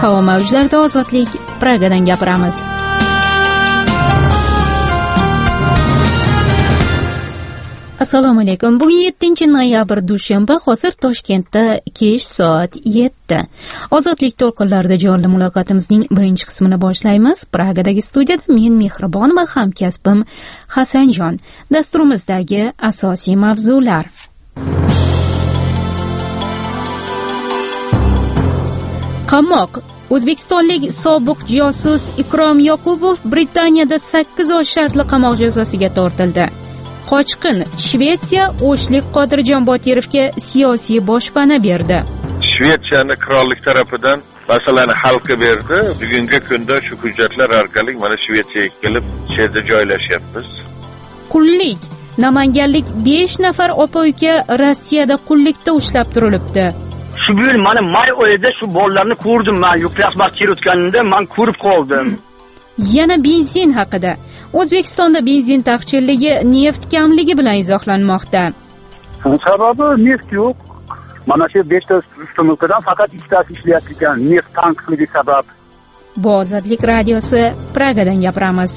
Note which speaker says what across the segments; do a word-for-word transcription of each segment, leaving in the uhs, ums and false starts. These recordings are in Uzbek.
Speaker 1: Havo mavjlarida ozodlik, Pragadan gapiramiz. Assalomu alaykum. Bugun yettinchi noyabr dushanba, hozir Toshkentda kech soat yetti. Ozodlik to'lqinlarida jonli muloqotimizning birinchi qismini boshlaymiz. Pragadagi studiyada men Mehribon va hamkasbim Hasanjon. Dasturimizdagi asosiy mavzular: qamoq. O'zbekistonlik sobiq josus Ikrom Yoqubov Britaniyada sakkiz oy shartli qamoq jazosiga tortildi. Qochqin. Shvetsiya O'shlik Qodirjon Botirovga siyosiy boshpana berdi.
Speaker 2: Shvetsiyani qirollik tarafidan masalani hal qilib berdi. Bugungi kunda shu hujjatlar orqali mana Shvetsiyaga kelib, shu yerda joylashyapmiz.
Speaker 1: Qullik. Namanganlik besh nafar opa-uka Rossiyada qullikda ushlab turilibdi.
Speaker 3: Shu yil mana may oyida shu bolalarni ko'rdim, men yuqlasbar kelayotganimda men ko'rib qoldim.
Speaker 1: Yana benzin haqida. O'zbekistonda benzin taqchilligi neft kamligi bilan izohlanmoqda.
Speaker 4: Sababi neft yo'q. Mana shu besh ta ustanovkadan faqat ikkitasi ishlayapti ekan, neft tanqisligi sabab.
Speaker 1: Bu Ozodlik radiosi, Pragadan gapiramiz.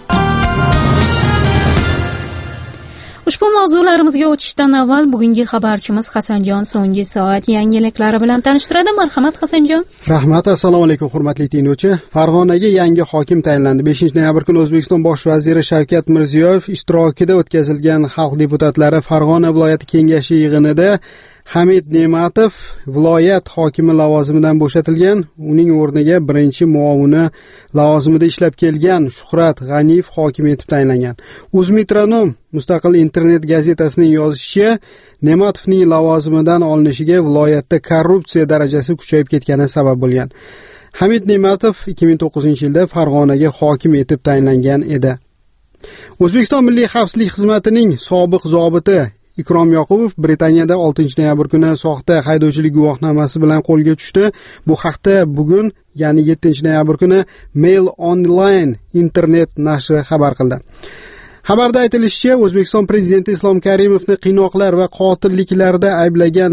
Speaker 1: Ushbu mavzularimizga o'tishdan avval bugungi xabarchimiz Hasanjon so'nggi soat yangiliklari bilan tanishtiradi. Marhamat Hasanjon.
Speaker 5: Rahmat, assalomu alaykum hurmatli tinglovchi. Farg'onaga yangi hokim tayinlandi. beshinchi noyabr kuni O'zbekiston bosh vaziri Shavkat Mirziyoyev ishtirokida o'tkazilgan xalq deputatlari Farg'ona viloyati kengashi yig'inida Hamid Ne'matov viloyat hokimi lavozimidan bo'shatilgan. Uning o'rniga birinchi muovini lavozimida ishlab kelgan Shuhrat G'aniyev hokim etib tayinlangan. O'zmetronom mustaqil internet gazetasining yozishicha, Ne'matovning lavozimidan olinishiga viloyatda korrupsiya darajasi kuchayib ketgani sabab bo'lgan. Hamid Ne'matov ikki ming to'qqizinchi yilda Farg'onaga hokim etib tayinlangan edi. O'zbekiston Milliy xavfsizlik xizmatining sobiq zobiti Ikrom Yoqubov Britaniyada oltinchi noyabr kuni soxta haydovchilik guvohnomasi bilan qo'lga tushdi. Bu haqda bugun, ya'ni yettinchi noyabr kuni Mail Online internet nashri xabar qildi. Xabarda aytilishicha, O'zbekiston prezidenti Islom Karimovni qiynoqlar va qotilliklarda ayblagan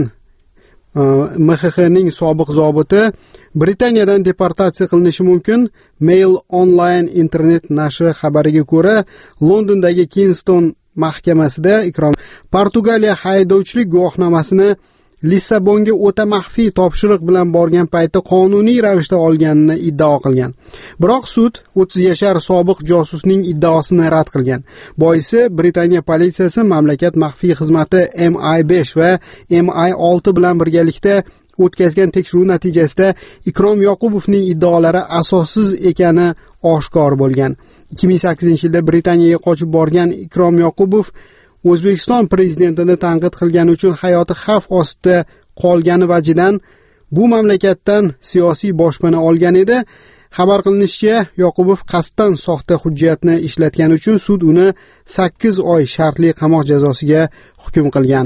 Speaker 5: M X Xning sobiq zobiti Britaniyadan deportatsiya qilinishi mumkin. Mail Online internet nashri xabariga ko'ra, Londondagi Kingston mahkamasida Ikrom Portugaliya haydovchilik guvohnomasini Lissabonga o'ta maxfiy topshiriq bilan borgan paytda qonuniy ravishda olganini iddao qilgan. Biroq sud o'ttiz yashar sobiq josusning iddaosini rad qilgan. Boisi Britaniya politsiyasi mamlakat maxfiy xizmati M I besh va M I olti bilan birgalikda o'tkazgan tekshiruv natijasida Ikrom Yoqubovning iddaolari asossiz ekani oshkor bo'lgan. ikki ming sakkizinchi yilda Britaniyaga qochib borgan Ikrom Yoqubov O'zbekiston prezidentini tanqid qilgani uchun hayoti xavf ostida qolgani vajidan bu mamlakatdan siyosiy boshpana olgan edi. Xabar qilinishicha, Yoqubov qasddan soxta hujjatni ishlatgani uchun sud uni sakkiz oy shartli qamoq jazosiga hukm qilgan.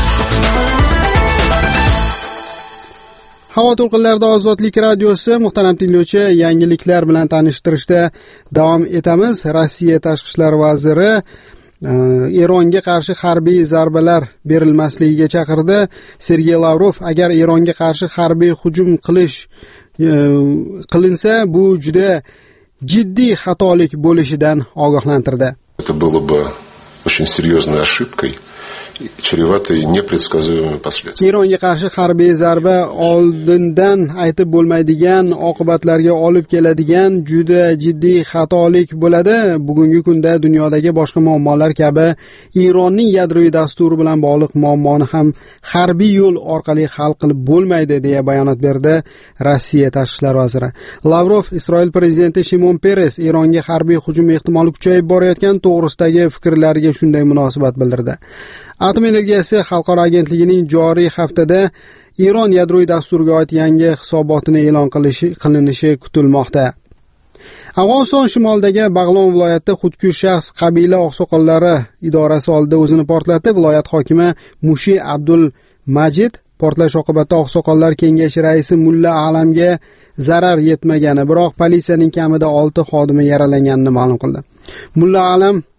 Speaker 5: Havo to'lqinlarida Ozodlik radiosi, muhtaram tinglovchi, yangiliklar bilan tanishtirishda davom etamiz. Rossiya tashqi ishlar vaziri Eronga qarshi harbiy zarbalar berilmasligiga chaqirdi. Sergey Lavrov agar Eronga qarshi harbiy hujum qilish qilinsa, bu juda jiddiy xatolik bo'lishidan ogohlantirdi.
Speaker 6: Это было бы очень серьезной ошибкой, чреватой непредсказуемыми последствиями.
Speaker 5: Eronga qarshi harbiy zarba oldindan aytib bo'lmaydigan oqibatlarga olib keladigan juda jiddiy xatolik bo'ladi. Bugungi kunda dunyodagi boshqa muammolar kabi Eronning yadroviy dasturi bilan bog'liq muammoni ham harbiy yo'l orqali hal qilib bo'lmaydi, deya bayonot berdi Rossiya tashqi ishlar vaziri. Lavrov Isroil prezidenti Shimon Peres Eronga harbiy hujum ehtimoli kuchayib borayotgan to'g'risidagi fikrlariga shunday munosabat bildirdi. Atom energiyasi xalqaro agentligining joriy haftada Eron yadroviy dasturiga oid yangi hisobotini e'lon qilishi qilinishi kutilmoqda. Afg'oniston shimolidagi Bag'lon viloyatida xudkush shaxs qabila oqsoqollari idorasi oldida o'zini portlatdi. Viloyat hokimi Mushi Abdul Majid portlash oqibatida oqsoqollar kengashi raisi Mulla Alamga zarar yetmagani, biroq politsiyaning kamida olti xodimi yaralanganini ma'lum qildi. Mulla Alam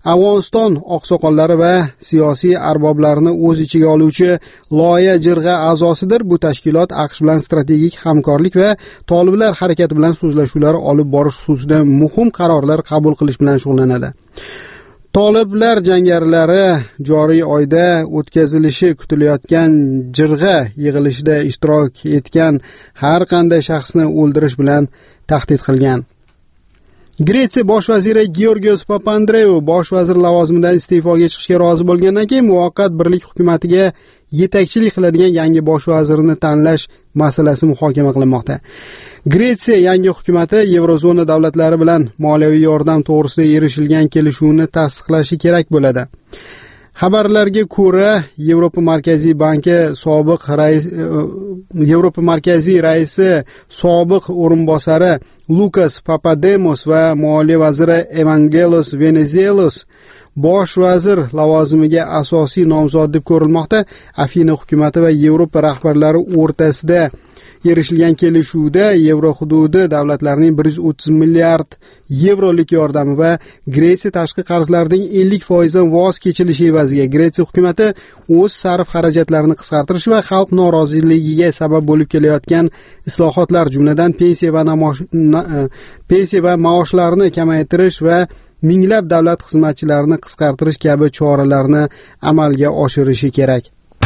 Speaker 5: Afg'oniston oqsoqollari va siyosiy arboblarni o'z ichiga oluvchi loya jirg'a a'zosidir. Bu tashkilot AQSh bilan strategik hamkorlik va toliblar harakati bilan so'zlashuvlar olib borish xususida muhim qarorlar qabul qilish bilan shug'ullanadi. Toliblar jangarilari joriy oyda o'tkazilishi kutilayotgan jirg'a yig'ilishida ishtirok etgan har qanday shaxsni o'ldirish bilan tahdid qilgan. Gretsiya bosh vaziri Georgios Papandreou bosh vazir lavozimidan iste'foga chiqishga rozi bo'lgandan keyin muvaqqat birlik hukumatiga yetakchilik qiladigan yangi bosh vazirni tanlash masalasi muhokama qilinmoqda. Gretsiya yangi hukumati Yevrozona davlatlari bilan moliyaviy yordam to'g'risida erishilgan kelishuvni tasdiqlashi kerak bo'ladi. Xabarlarga ko'ra, Yevropa Markaziy banki sobiq rais Yevropa Markaziy raisi sobiq o'rinbosari Lukas Papademos va moliya vaziri Evangelos Venizelos bosh vazir lavozimiga asosiy nomzod deb ko'rilmoqda. Afina hukumati va Yevropa rahbarlari o'rtasida erishilgan kelishuvda yevro hududi davlatlarining bir yuz o'ttiz milliard yevrolik yordami va Gretsiya tashqi qarzlarining ellik foizdan voz kechilishi evaziga Gretsiya hukumati o'z sarf xarajatlarini qisqartirish va xalq noroziligiga sabab bo'lib kelayotgan islohotlar, jumladan pensiya va namosh, na, pensiya va maoshlarni kamaytirish va minglab davlat xizmatchilarini qisqartirish kabi choralarni amalga oshirishi kerak.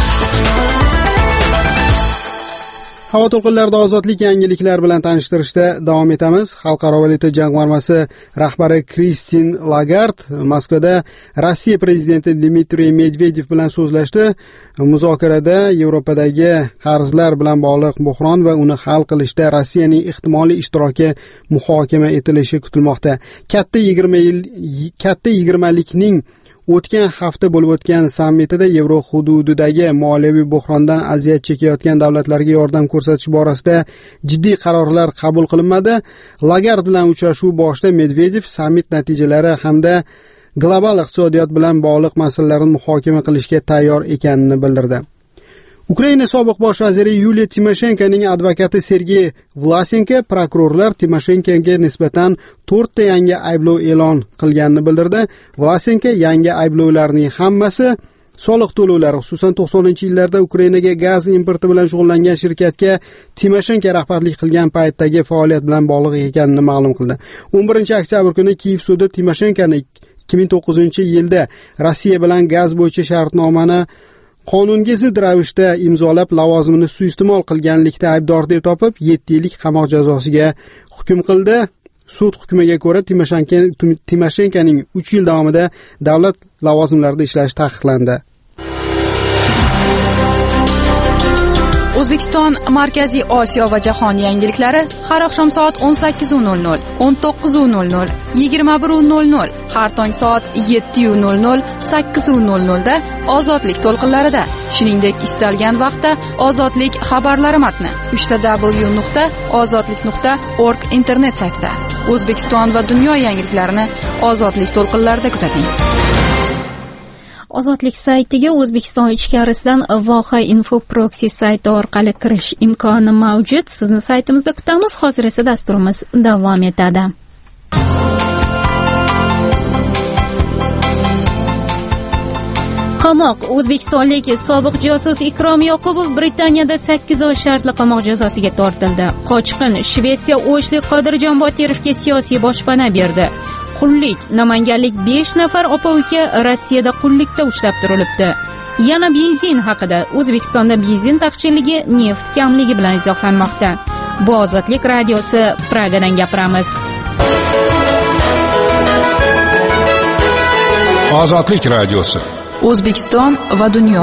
Speaker 5: Havo to'lqinlarida ozodlik yangiliklar bilan tanishtirishda davom etamiz. Xalqaro valyuta jamg'armasi rahbari Kristin Lagard Moskvada Rossiya prezidenti Dmitriy Medvedev bilan so'zlashdi. Muzokarada Yevropadagi qarzlar bilan bog'liq buhron va uni hal qilishda Rossiyaning ehtimoliy ishtiroki muhokama etilishi kutilmoqda. Katta yigirma yil katta yigirmalikning o'tgan hafta bo'lib o'tgan sammitida yevro hududidagi moliyaviy buhrondan aziyat chekayotgan davlatlarga yordam ko'rsatish borasida jiddiy qarorlar qabul qilinmadi. Lagard bilan uchrashuv boshida Medvedev sammit natijalari hamda global iqtisodiyot bilan bog'liq masalalarni muhokama qilishga tayyor ekanini bildirdi. Ukraina sobiq bosh vaziri Yuliya Timoshenkoning advokati Sergey Vlasenko prokurorlar Timoshenkoga nisbatan to'rtta yangi ayblov e'lon qilganini bildirdi. Vlasenko yangi ayblovlarning hammasi soliq to'lovlari, xususan to'qsoninchi yillarda Ukrainaga gaz importi bilan shug'ullangan shirkatga Timoshenko rahbarlik qilgan paytdagi faoliyat bilan bog'liq ekanini ma'lum qildi. o'n birinchi oktyabr kuni Kiyev sudi Timoshenkoni ikki ming to'qqizinchi yilda Rossiya bilan gaz bo'yicha shartnomani qonunga zid ravishda imzolab lavozimini suiiste'mol qilganlikda aybdor deb topib yetti yillik qamoq jazosiga hukm qildi. Sud hukmiga ko'ra Timoshenkoning uch yil davomida davlat lavozimlarida ishlashi taqiqlandi.
Speaker 7: O'zbekiston, Markaziy Osiyo va jahon yangiliklari har oqshom soat o'n sakkiz nol nol, o'n to'qqiz nol nol, yigirma bir nol nol, har tong soat yetti nol nol, sakkiz nol nol da Ozodlik to'lqinlarida, shuningdek istalgan vaqtda Ozodlik xabarlari matni uch w nuqta ozodlik nuqta org internet saytida. O'zbekiston va dunyo yangiliklarini Ozodlik to'lqinlarida kuzating.
Speaker 1: Ozodlik saytiga O'zbekiston ichkarisidan Voha Info Proxy sayti orqali kirish imkoni mavjud. Sizni saytimizda kutamiz. Hozir esa dasturimiz davom etadi. Qamoq. O'zbekistonlik sobiq josus Ikrom Yoqubov Britaniyada sakkiz oy shartli qamoq jazosiga tortildi. Qochqin Shvetsiya O'shli Qodirjon Botirovga siyosiy boshpana berdi. Qullik. Namanganlik besh nafar opa-uka Rossiyada qullikda ushlab turilibdi. Yana benzin haqida. O'zbekistonda benzin taqchilligi neft kamligi bilan izohlanmoqda. Bu Ozodlik radiosi, Pragadan gapiramiz.
Speaker 8: Ozodlik radiosi.
Speaker 7: O'zbekiston va dunyo.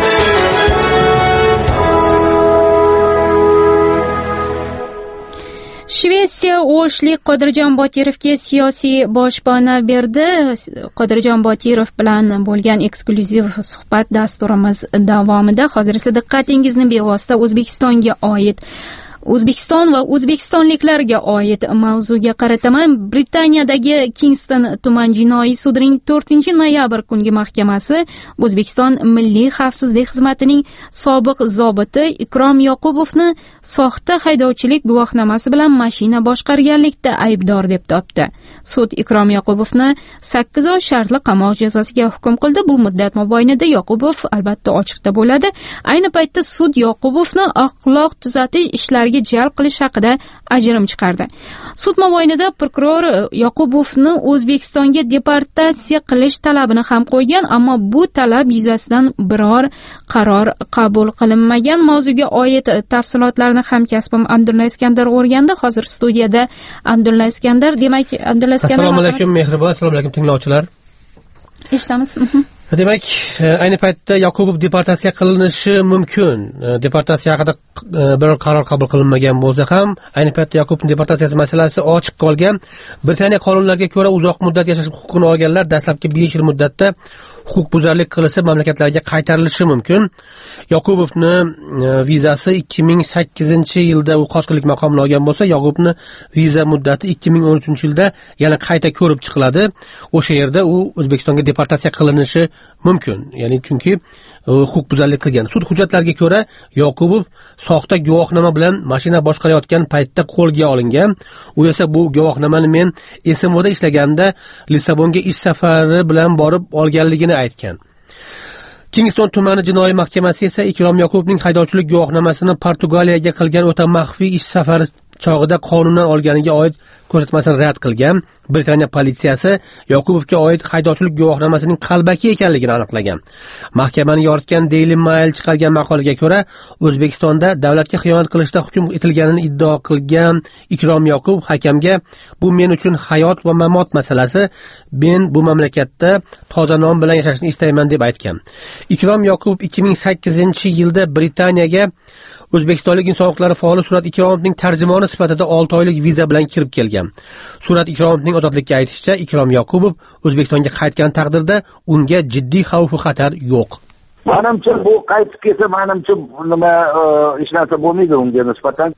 Speaker 1: Shvetsiya O'shli Qodirjon Botirovga siyosiy boshpana berdi. Qodirjon Botirov bilan bo'lgan eksklyuziv suhbat dasturimiz davomida. Hozir esa diqqatingizni bevosita O'zbekistonga oid O'zbekiston va o'zbekistonliklarga oid mavzuga qarataman. Britaniyadagi Kingston tuman jinoiy sudining to'rtinchi noyabr kungi mahkamasi O'zbekiston Milliy xavfsizlik xizmatining sobiq zobiti Ikrom Yoqubovni soxta haydovchilik guvohnomasi bilan mashina boshqarganlikda aybdor deb topdi. Sud Ikrom Yoqubovni sakkiz oy shartli qamoq jazosiga hukm qildi. Bu muddat mobaynida Yoqubov albatta ochiqda bo'ladi. Ayni paytda sud Yoqubovni axloq tuzatish ishlariga jalb qilish haqida ajrim chiqardi. Sud mobaynida prokuror Yoqubovni O'zbekistonga deportatsiya qilish talabini ham qo'ygan, ammo bu talab yuzasidan biror qaror qabul qilinmagan. Mavzuga oid tafsilotlarni hamkasbim Abdulla Iskandar o'rgandi. Hozir studiyada Abdulla Iskandar. Demak, Abdulla Iskandar.
Speaker 9: Assalomu alaykum, mehribon. Assalomu alaykum tinglovchilar.
Speaker 1: Eshitamiz.
Speaker 9: Demak, ayni paytda Yoqubov deportatsiya qilinishi mumkin. Deportatsiya haqida biror qaror qabul qilinmagan bo'lsa ham, ayni paytda Yoqubov deportatsiyasi masalasi ochiq qolgan. Britaniya qonunlariga ko'ra uzoq muddat yashash huquqini olganlar dastlabki besh yil muddatda huquqbuzarlik qilsa mamlakatlariga qaytarilishi mumkin. Yoqubovni vizasi ikki ming sakkizinchi yilda u qochqinlik maqomini olgan bo'lsa, Yoqubovni viza muddati ikki ming o'n uchinchi yilda yana qayta ko'rib chiqiladi. O'sha yerda u O'zbekistonga deportatsiya qilinishi mumkin. Ya'ni chunki huquqbuzarlik qilgan. Sud hujjatlariga ko'ra Yoqubov soxta guvohnoma bilan mashina boshqarayotgan paytda qo'lga olingan. U esa bu guvohnomani men S M O'da ishlaganida Lissabonga ish safari bilan borib olganligini aytgan. Kingston tumani jinoiy mahkamasi esa Ikrom Yoqubovning haydovchilik guvohnomasini Portugaliyaga qilgan o'ta maxfiy ish safari chog'ida qonundan olganiga oid ko'rsatmasini rad qilgan. Britaniya politsiyasi Yoqubovga oid haydovchilik guvohnomasining qalbaki ekanligini aniqlagan. Mahkamani yoritgan Daily Mail chiqargan maqolaga ko'ra, O'zbekistonda davlatga xiyonat qilishda hukm etilganini iddao qilgan Ikrom Yoqubov hakamga "Bu men uchun hayot va mamot masalasi. Men bu mamlakatda toza nom bilan yashashni istayman" deb aytgan. Ikrom Yoqubov ikki ming sakkizinchi yilda Britaniyaga O'zbekistonlik inson huquqlari faoli Surat Ikromovning tarjimoni sifatida olti oylik viza bilan kirib kelgan. Surat Ikromovning ozodlikka aytishicha, Ikrom Yoqubov O'zbekistonga qaytgan taqdirda unga jiddiy xavf va xatar yo'q.
Speaker 4: Menimcha bu qaytib kelsa, menimcha nima hech narsa bo'lmaydi unga nisbatan.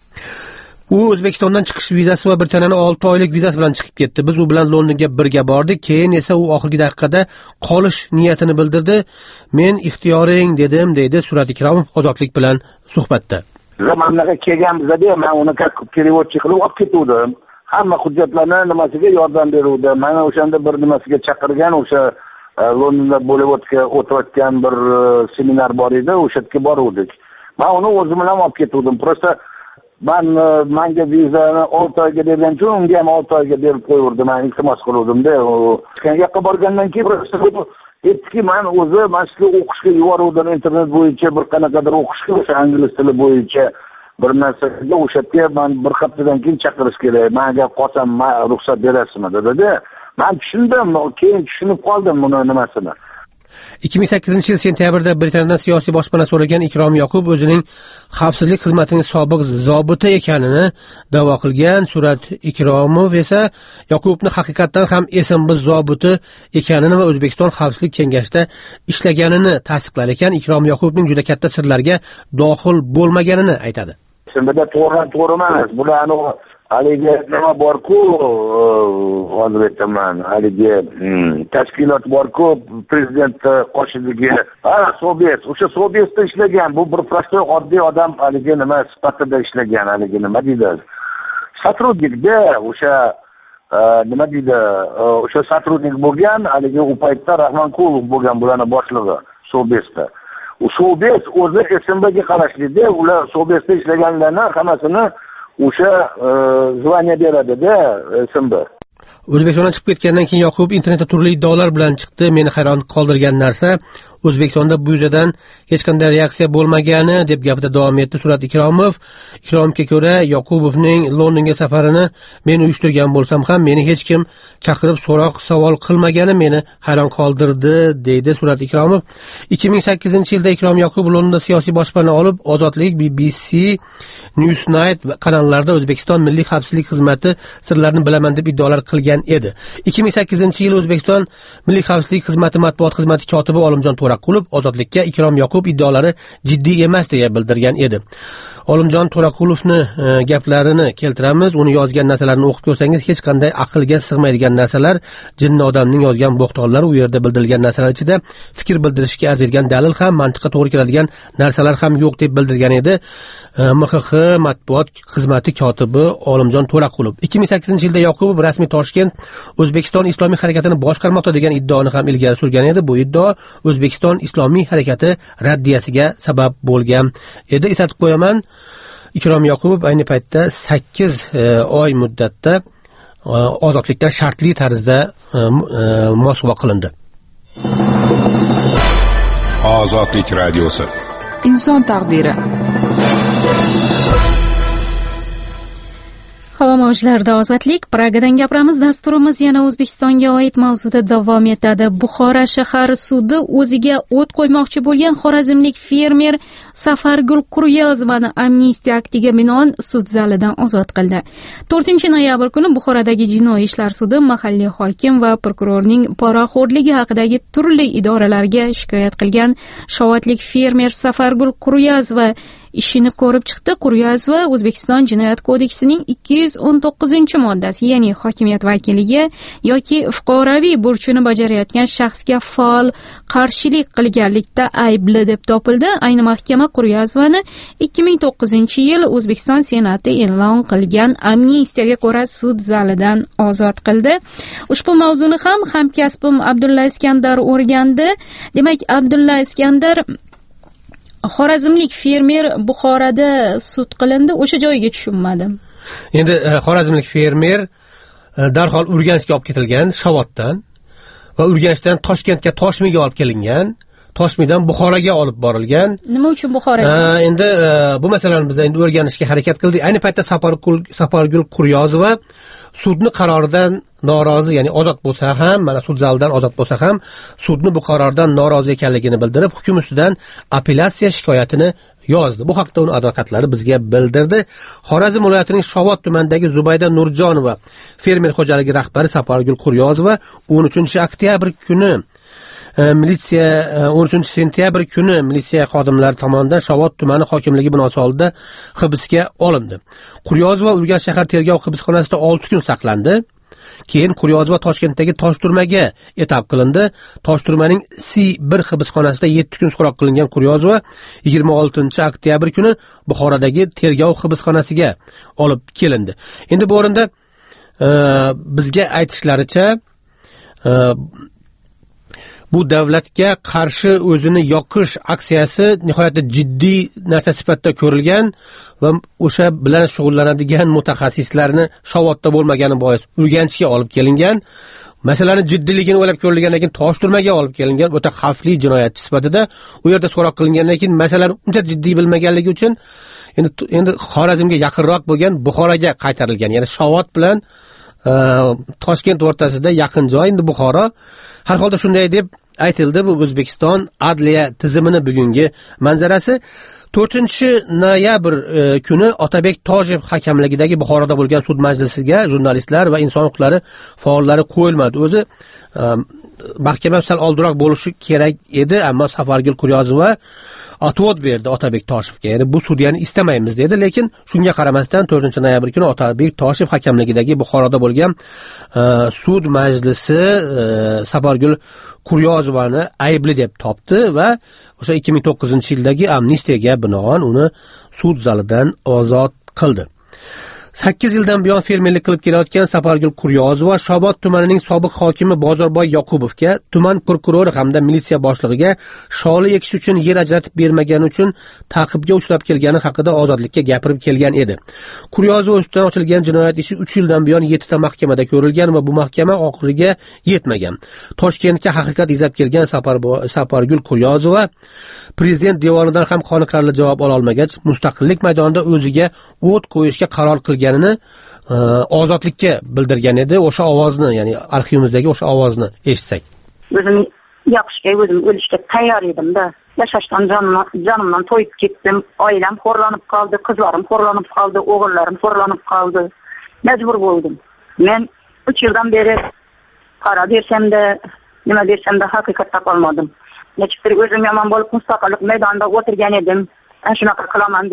Speaker 9: U O'zbekistondan chiqish vizasi va Britaniyaning olti oylik vizasi bilan chiqib ketdi. Biz u bilan Londonga birga bordik. Keyin esa u oxirgi daqiqada qolish niyatini bildirdi. Men ixtiyoring dedim, deydi Surat Ikromov ozodlik bilan suhbatda.
Speaker 4: Zamonlarga kelganmizda men uni переводчик qilib olib ketdim. Hamma hujjatlarni nimasiga yordam beruvdi. Mana o'shanda bir nimasiga chaqirgan, o'sha Londonda bo'lib o'tayotgan bir seminar bor edi, o'sha yerga boruvdik. Men uni o'zim bilan olib ketdim. Prosta ben menga vizani olti oyga bergan uchun unga ham olti oyga berib qo'yurdim. Men iltimos qiluvdim-da. O'sha yoqqa borgandan keyin aytdiki, men o'zi mashqga o'qishga yuboruvdim, internet bo'yicha bir qanaqadir o'qishga, o'sha ingliz tili bo'yicha bir narsaga o'sha yerga men bir haftadan keyin chaqirish kerak. Menga qolsam ruxsat berasizmi dedi. Men tushundim, keyin tushunib qoldim buni nimasini.
Speaker 9: ikki ming sakkizinchi yil sentyabrda Britaniyadan siyosiy boshpana so'ragan Ikrom Yoqubov o'zining xavfsizlik xizmatining sobiq zobiti ekanini da'vo qilgan. Surat Ikromov esa Yoqubovni haqiqatan ham S M B zobiti ekanini va O'zbekiston Xavfsizlik kengashida ishlaganini tasdiqlar ekan. Ikrom Yoqubovning juda katta sirlarga dohil bo'lmaganini aytadi.
Speaker 4: Shunda to'g'ri to'g'ri emas. Bularni haligi nima bor-ku, hozir aytaman, haligi tashkilot bor-ku, prezident qo'shidagi, ha, Sobes, o'sha Sobesda ishlagan, bu bir prostoy oddiy odam haligi nima sifatida ishlagan, haligi nima deydi? Сотрудникda o'sha nima deydi? O'sha сотрудник bo'lgan, haligi u paytda Rahmonqulov bo'lgan bularning boshlig'i Sobesda. U Sobes o'zi S M Bga qarashli-da, ular Sobesda ishlaganlarni hammasini o'sha zvaniya beradi-da S M B.
Speaker 9: O'zbekistondan chiqib ketgandan keyin Yoqubov internetda turli iddaolar bilan chiqdi. Meni hayron qoldirgan narsa O'zbekistonda bu yuzadan hech qanday reaksiya bo'lmagani deb gapida davom etdi Surat Ikromov. Ikromovga ko'ra Yoqubovning Londonga safarini men uyushtirgan bo'lsam ham meni hech kim chaqirib so'roq savol qilmagani meni hayron qoldirdi, deydi Surat Ikromov. ikki ming sakkizinchi yilda Ikrom Yoqubov Londonda siyosiy boshpana olib, Ozodlik, B B C, Newsnight kanallarida O'zbekiston Milliy xavfsizlik xizmati sirlarini bilaman deb iddaolar qilgan edi. ikki ming sakkizinchi yil O'zbekiston Milliy xavfsizlik xizmati matbuot xizmati kotibi Olimjon To'raqulov Ozodlikka Ikrom Yoqubov iddaolari jiddiy emas deya bildirgan edi. Olimjon To'raqulovni e, gaplarini keltiramiz. Uni yozgan narsalarini o'qib ko'rsangiz hech qanday aqlga sig'maydigan narsalar, jinni odamning yozgan bo'xtonlari, u yerda bildirilgan narsalar ichida fikr bildirishga arziydigan dalil ham, mantiqqa to'g'ri keladigan narsalar ham yo'q deb bildirgan edi e, M X X matbuot xizmati kotibi Olimjon To'raqulov. ikki ming sakkizinchi yilda Yoqubov rasmiy Toshkent O'zbekiston Islomiy harakatini boshqarmoqda degan iddaoni ham ilgari surgan edi. Bu iddao O'zbekiston Islomiy harakati raddiyasiga sabab bo'lgan edi. Eslatib qo'yaman, Ikrom Yoqubov ayni paytda sakkiz e, oy muddatda e, ozodlikdan shartli tarzda e, e, mosuvo qilindi.
Speaker 8: Ozodlik radiosi.
Speaker 7: Inson taqdiri.
Speaker 1: Havo mavjlarida ozodlik, Pragadan gapiramiz. Dasturimiz yana O'zbekistonga oid mavzuda davom etadi. Buxoro shahar sudi o'ziga o't qo'ymoqchi bo'lgan xorazmlik fermer Safargul Quryozovani amnistiya aktiga binoan sud zalidan ozod qildi. to'rtinchi noyabr kuni Buxorodagi jinoiy ishlar sudi mahalliy hokim va prokurorning poraxo'rligi haqidagi turli idoralarga shikoyat qilgan shovatlik fermer Safargul Quryozova ishini ko'rib chiqdi. Quryozova O'zbekiston Jinoyat kodeksining ikki yuz o'n to'qqizinchi moddasi, ya'ni hokimiyat vakiliga yoki fuqaroviy burchini bajarayotgan shaxsga faol qarshilik qilganlikda aybli deb topildi. Ayni mahkama Quryozovani ikki ming to'qqizinchi yil O'zbekiston Senati e'lon qilgan amnistiyaga ko'ra sud zalidan ozod qildi. Ushbu mavzuni ham hamkasbim Abdulla Iskandar o'rgandi. Demak, Abdulla Iskandar, xorazmlik fermer Buxoroda sud qilindi, o'sha joyiga tushunmadim.
Speaker 9: Endi xorazmlik fermer darhol Urganchga olib ketilgan Shovotdan va Urganchdan Toshkentga Toshmiga olib kelingan. Toshmidan Buxoroga olib borilgan.
Speaker 1: Nima uchun Buxoroga?
Speaker 9: Endi bu masalani biz endi o'rganishga harakat qildik. Ayni paytda Safargul Safargul Quryozova sudni qaroridan norozi, ya'ni ozod bo'lsa ham, mana sud zalidan ozod bo'lsa ham, sudni bu qarordan norozi ekanligini bildirib, hukm ustidan apellyatsiya shikoyatini yozdi. Bu haqda uning advokatlari bizga bildirdi. Xorazm viloyatining Shovot tumanidagi Zubayda Nurjonova fermer xo'jaligi rahbari Safargul Quryozova o'n uchinchi oktyabr kuni militsiya o'n uchinchi sentyabr kuni militsiya xodimlari tomonidan Shovot tumani hokimligi binosi oldida hibsga olindi. Quryozova Urganch shahar tergov hibsxonasida olti kun saqlandi. Keyin Quryozova Toshkentdagi Toshturmaga etap qilindi. Toshturmaning C bir hibsxonasida yetti kun so'roq qilingan Quryozova yigirma oltinchi oktyabr kuni Buxorodagi tergov hibsxonasiga olib kelindi. Endi bu o'rinda e, bizga aytishlaricha e, bu davlatga qarshi o'zini yoqish aksiyasi nihoyatda jiddiy narsa sifatida ko'rilgan va o'sha bilan shug'ullanadigan mutaxassislarni Shovotda bo'lmagani bois Urganchga olib kelingan. Masalani jiddiyligini o'ylab ko'rilgandan keyin Toshturmaga olib kelingan, o'ta xavfli jinoyatchi sifatida u yerda so'roq qilingandan keyin masalani uncha jiddiy bilmaganligi uchun endi endi Xorazmga yaqinroq bo'lgan Buxoroga qaytarilgan. Ya'ni Shovot bilan e, Toshkent o'rtasida yaqin joy endi Buxoro. Har holda shunday deb aytildi. Bu O'zbekiston adliya tizimini bugungi manzarasi. to'rtinchi noyabr e, kuni Otabek Tojev hakamligidagi Buxoroda bo'lgan sud majlisiga jurnalistlar va inson huquqlari faollari qo'yilmadi. O'zi e, mahkama sal oldinroq bo'lishi kerak edi, ammo Safargul Quryozova atvod berdi Otabek Toshevga. Ya'ni bu sudyani istamaymiz dedi, lekin shunga qaramasdan to'rtinchi noyabr kuni Otabek Toshev hakamligidagi Buxoroda bo'lgan e, sud majlisi e, Safargul Quryozovani aybli deb topdi va o'sha ikki ming to'qqizinchi yildagi amnistiyaga binoan uni sud zalidan ozod qildi. sakkiz yildan buyon fermerlik qilib kelayotgan Safargul Quryozova Shovot tumanining sobiq hokimi Bozorboy Yoqubovga, tuman prokurori hamda militsiya boshlig'iga sholi ekish uchun yer ajratib bermagani uchun ta'qibga uchrab kelgani haqida ozodlikka gapirib kelgan edi. Quryozova ustidan ochilgan jinoyat ishi uch yildan buyon yettita mahkamada ko'rilgan va bu mahkama oxiriga yetmagan. Toshkentga haqiqat izlab kelgan Safargul Quryozova prezident devonidan ham qoniqarli javob ola olmagach, mustaqillik maydonida o'ziga o't qo'yishga qaror qilgan ganini e, ozodlikka bildirgan edi. O'sha ovozni, ya'ni arxivimizdagi o'sha ovozni eshitsak.
Speaker 10: O'zim yoqishga, o'zim o'lishga tayyor edim-da. Yashashdan jonimdan, jonimdan to'yib ketdim. Oilam xo'rlanib qoldi, qizlarim xo'rlanib qoldi, o'g'illarim xo'rlanib qoldi. Majbur bo'ldim. Men uch yildan beri qara bersam-da, nima bersam-da haqiqat topolmadim. Nechukdir o'zim yomon bo'lib mustaqillik maydonida o'tirgan edim. Ana shunaqa qilaman deb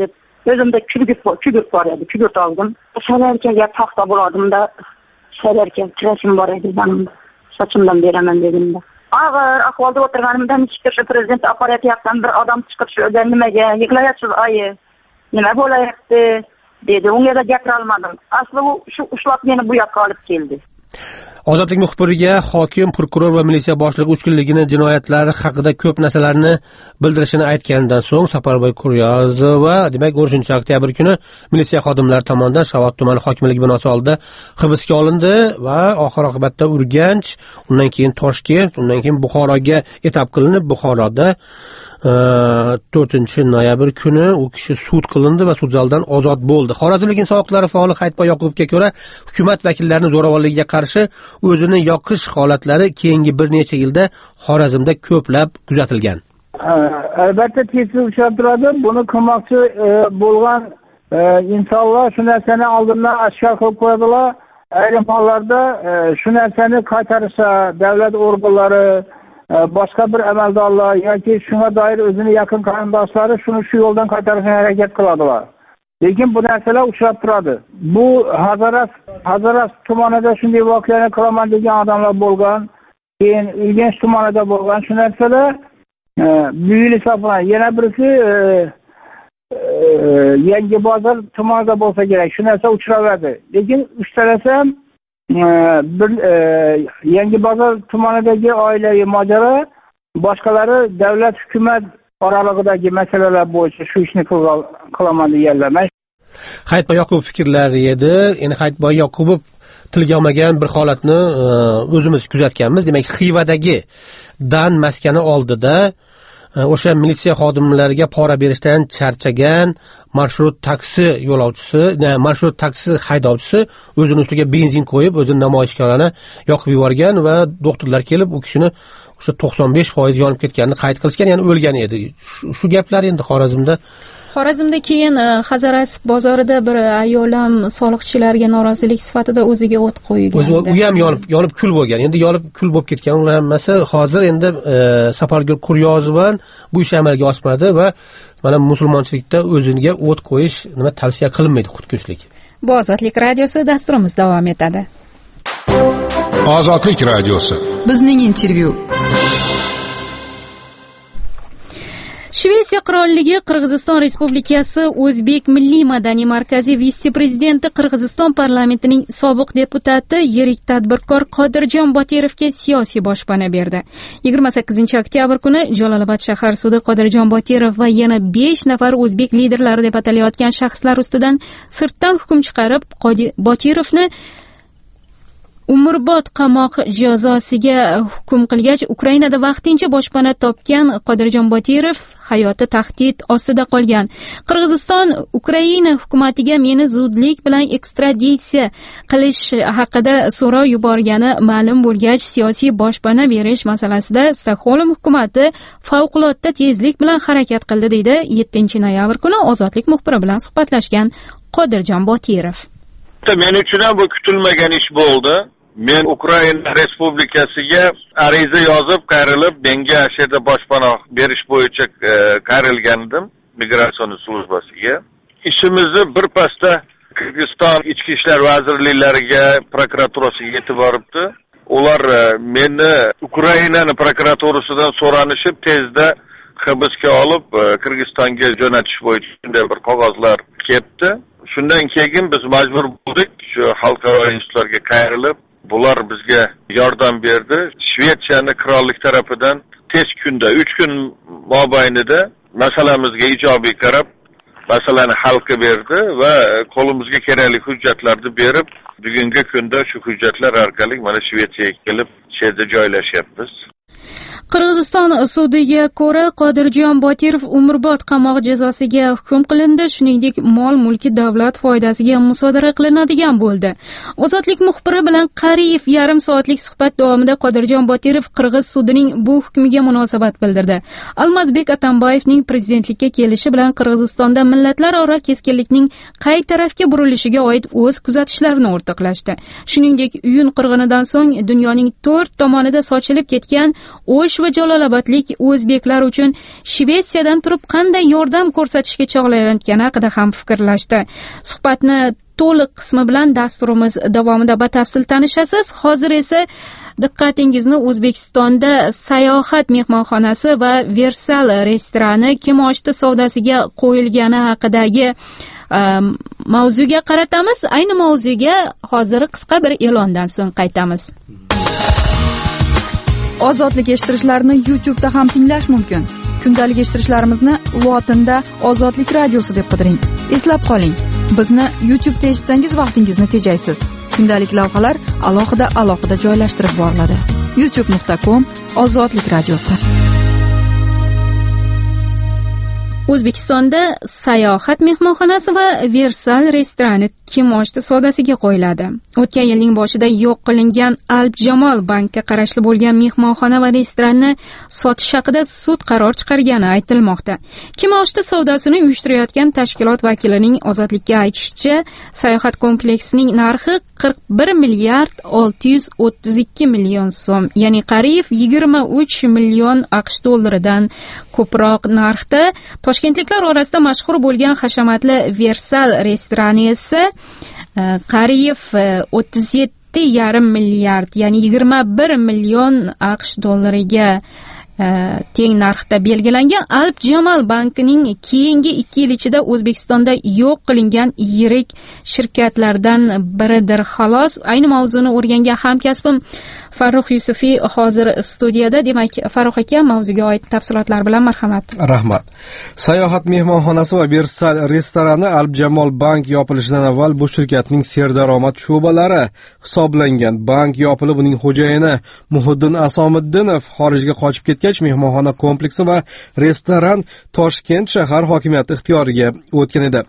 Speaker 10: o'zimda kugurt kugurt bor edi, kugurt oldim. Shalarkaga paxta bo'ladimda, shalarka kirashim bor edi, menimda sochimdan beraman dedim-da. Og'ir ahvolda o'tirganimda nechta prezident aparatyapti, bir odam chiqib shu yerda nimaga yig'layapsiz oyi? Nima bo'layapti? dedi. Unga da gapira olmadim. Asli u shu ushlab meni bu yoqqa olib keldi.
Speaker 9: Ozodlik muxbiriga hokim, prokuror va militsiya boshlig'i uch kunligini jinoyatlari haqida ko'p narsalarni bildirishini aytganidan so'ng Saparboy Kuryozova, demak o'n uchinchi oktyabr kuni militsiya xodimlari tomonidan Shavot tumani hokimligi binosi oldida hibsga olindi va oxir oqibatda Urganch, undan keyin Toshkent, undan keyin Buxoroga etap qilinib, Buxoroda to'rtinchi noyabr kuni u kishi sud qilindi va sud zalidan ozod bo'ldi. Xorazmlik inson huquqlari faoli Hayitboy Yoqupovga ko'ra, hukumat vakillarining zo'ravonligiga qarshi o'zini yoqish holatlari keyingi bir necha yilda Xorazmda ko'plab kuzatilgan.
Speaker 11: Albatta tez uchrab turadi. Buni qilmoqchi bo'lgan insonlar shu narsani oldindan oshkor qilib qo'yadilar. Ayrim hollarda shu narsani qaytarishsa davlat organlari, boshqa bir amaldorlar yoki shunga doir o'zini yaqin qarindoshlari shuni shu yo'ldan qaytarishga harakat qiladilar. Lekin bu narsalar uchrab turadi. Bu Hazaras Hazaras tumanida shunday voqeani qilaman degan odamlar bo'lgan. Keyin Urganch tumanida bo'lgan shu narsalar buyil hisoblanadi. Yana birisi Yangi bozor tumanida bo'lsa kerak. Shu narsa uchraydi. Lekin uchtalasi ham bir Yangi bozor tumanidagi oilaviy mojaro, boshqalari davlat hukumat oralig'idagi masalalar bo'yicha shu ishni qilaman deganlar.
Speaker 9: Hayitboy Yoqubov fikrlari edi. Endi Hayitboy Yoqubov tilga olmagan bir holatni o'zimiz kuzatganmiz. Demak, Xivadagi Dan maskani oldida o'sha militsiya xodimlariga pora berishdan charchagan marshrut taksi yo'lovchisi, marshrut taksi haydovchisi o'zini ustiga benzin qo'yib, o'zini namoyishkorani yoqib yuborgan va doktorlar kelib u kishini o'sha to'qson besh foiz yonib ketganini qayd qilishgan, ya'ni o'lgan edi. Shu gaplar endi Xorazmda
Speaker 1: Xorazmda keyin Hazaras bozorida bir ayol ham soliqchilarga norozilik sifatida o'ziga o't qo'ygan.
Speaker 9: O'zi u ham yonib, yonib kul bo'lgan. Endi yonib kul bo'lib ketgan ular hammasi hozir endi Saparboy Kuryozova bu ish amalga oshmadi va mana musulmonchilikda o'ziga o't qo'yish nima tavsiya qilinmaydi, xudkushlik.
Speaker 1: Bu Ozodlik radiosi, dasturimiz davom etadi.
Speaker 8: Ozodlik radiosi.
Speaker 7: Bizning intervyu.
Speaker 1: Shvetsiya qirolligi Qirg'iziston Respublikasi O'zbek Milliy madaniy markazi vitse-prezidenti Qirg'iziston parlamentining sobiq deputati, yirik tadbirkor Qodirjon Botirovga siyosiy boshpana berdi. yigirma sakkizinchi oktyabr kuni Jalolobod shahar sudi Qodirjon Botirov va yana besh nafar o'zbek liderlari deb atalayotgan shaxslar ustidan sirtdan hukm chiqarib, Botirovni umrbod qamoq jazosiga hukm qilgach, Ukrainada vaqtincha boshpana topgan Qodirjon Botirov hayoti tahdid ostida qolgan. Qirg'iziston Ukraina hukumatiga meni zudlik bilan ekstraditsiya qilish haqida so'rov yuborgani ma'lum bo'lgach, siyosiy boshpana berish masalasida Stokgolm hukumati favqulodda tezlik bilan harakat qildi, deydi yettinchi noyabr kuni Ozodlik muxbiri bilan suhbatlashgan Qodirjon Botirov.
Speaker 2: Men uchun ham bu kutilmagan ish bo'ldi. Men Ukraina Respublikasiga ariza yozib, qayrilib, menga shu yerda boshpana berish bo'yicha qayrilgandim migratsiya slujbasiga. Ishimizni bir pasda Qirg'iziston ichki ishlar vazirliklariga, prokuraturasiga yetib boribdi. Ular meni Ukrainani prokuraturasidan so'ranishib, tezda hibsga olib, Qirg'izistonga jo'natish bo'yicha shunday bir qog'ozlar kelibdi. Shundan keyin biz majbur bo'ldik shu xalqaro institutlarga qayrilib, bular bizga yordam berdi. Shvetsiyaning qirollik tarafidan tez kunda uch kun mobaynida masalamizga ijobiy qarab, masalani hal qilib berdi va qo'limizga kerakli hujjatlarni berib, bugungi kunda shu hujjatlar orqali mana Shvetsiyaga kelib, shu yerda joylashyapmiz.
Speaker 1: Qirg'iziston sudiga ko'ra Qodirjon Botirov umrbod qamoq jazosiga hukm qilindi, shuningdek mol-mulki davlat foydasiga musodara qilinadigan bo'ldi. Ozodlik muxbiri bilan qariyb yarim soatlik suhbat davomida Qodirjon Botirov Qirg'iz sudining bu hukmiga munosabat bildirdi. Almazbek Atambayevning prezidentlikka kelishi bilan Qirg'izistonda millatlararo keskinlikning qay tarafga burilishiga oid o'z kuzatishlarini o'rtoqlashdi. Shuningdek, Uyun qirg'inidan so'ng dunyoning to'rt tomonida sochilib ketgan O'sh va Jalolobodlik o'zbeklar uchun Shvetsiyadan turib qanday yordam ko'rsatishga chog'layotgani haqida ham fikrlashdi. Suhbatni to'liq qismi bilan dasturimiz davomida batafsil tanishasiz. Hozir esa diqqatingizni O'zbekistonda sayohat mehmonxonasi va Versal restorani kim oshti savdosiga qo'yilgani haqidagi mavzuga qaratamiz. Ayni mavzuga hozir qisqa bir e'londan so'ng qaytamiz.
Speaker 7: Ozodlik eshittirishlarni YouTube'da ham tinglash mumkin. Kundalik eshittirishlarimizni lotinda Ozodlik radiosi deb qidiring. Eslab qoling, bizni YouTube'da eshitsangiz vaqtingizni tejaysiz. Kundalik lavhalar alohida alohida joylashtirib boriladi. youtube nuqta com Ozodlik radiosi. O'zbekistonda sayohat mehmonxonasi va Versal restorani kim oshti savdosiga qo'yiladi. O'tgan yilning boshida yo'q qilingan Alp Jamol bankka qarashli bo'lgan mehmonxona va restoranni sotish haqida sud qaror chiqargani aytilmoqda. Kim oshti savdosini uyushtirayotgan tashkilot vakilining Ozodlikka aytishicha, sayohat kompleksining narxi qirq bir milliard olti yuz o'ttiz ikki million so'm, ya'ni qariyb yigirma uch million AQSh dollaridan ko'proq narxda. Toshkentliklar orasida mashhur bo'lgan hashamatli Versal restorani esa qariyb o'ttiz yetti yarim milliard, ya'ni yigirma bir million AQSh dollariga teng narxda belgilangan. Alp Jamol bankining keyingi ikki yil ichida O'zbekistonda yo'q qilingan yirik shirkatlardan biridir xolos. Ayni mavzuni o'rgangan hamkasbim Farruh Yusufiy hozir studiyada. Demak, Farruh aka, mavzuga oid tafsilotlar bilan marhamat.
Speaker 12: Rahmat. Sayohat mehmonxonasi va Versal restorani Alp Jamol bank yopilishidan avval bu shirkatning serdaromad sho'balari hisoblangan. Bank yopilib, uning xo'jayini Muhiddin Asomiddinov xorijga qochib ketgach, mehmonxona kompleksi va restoran Toshkent shahar hokimiyati ixtiyoriga o'tgan edi.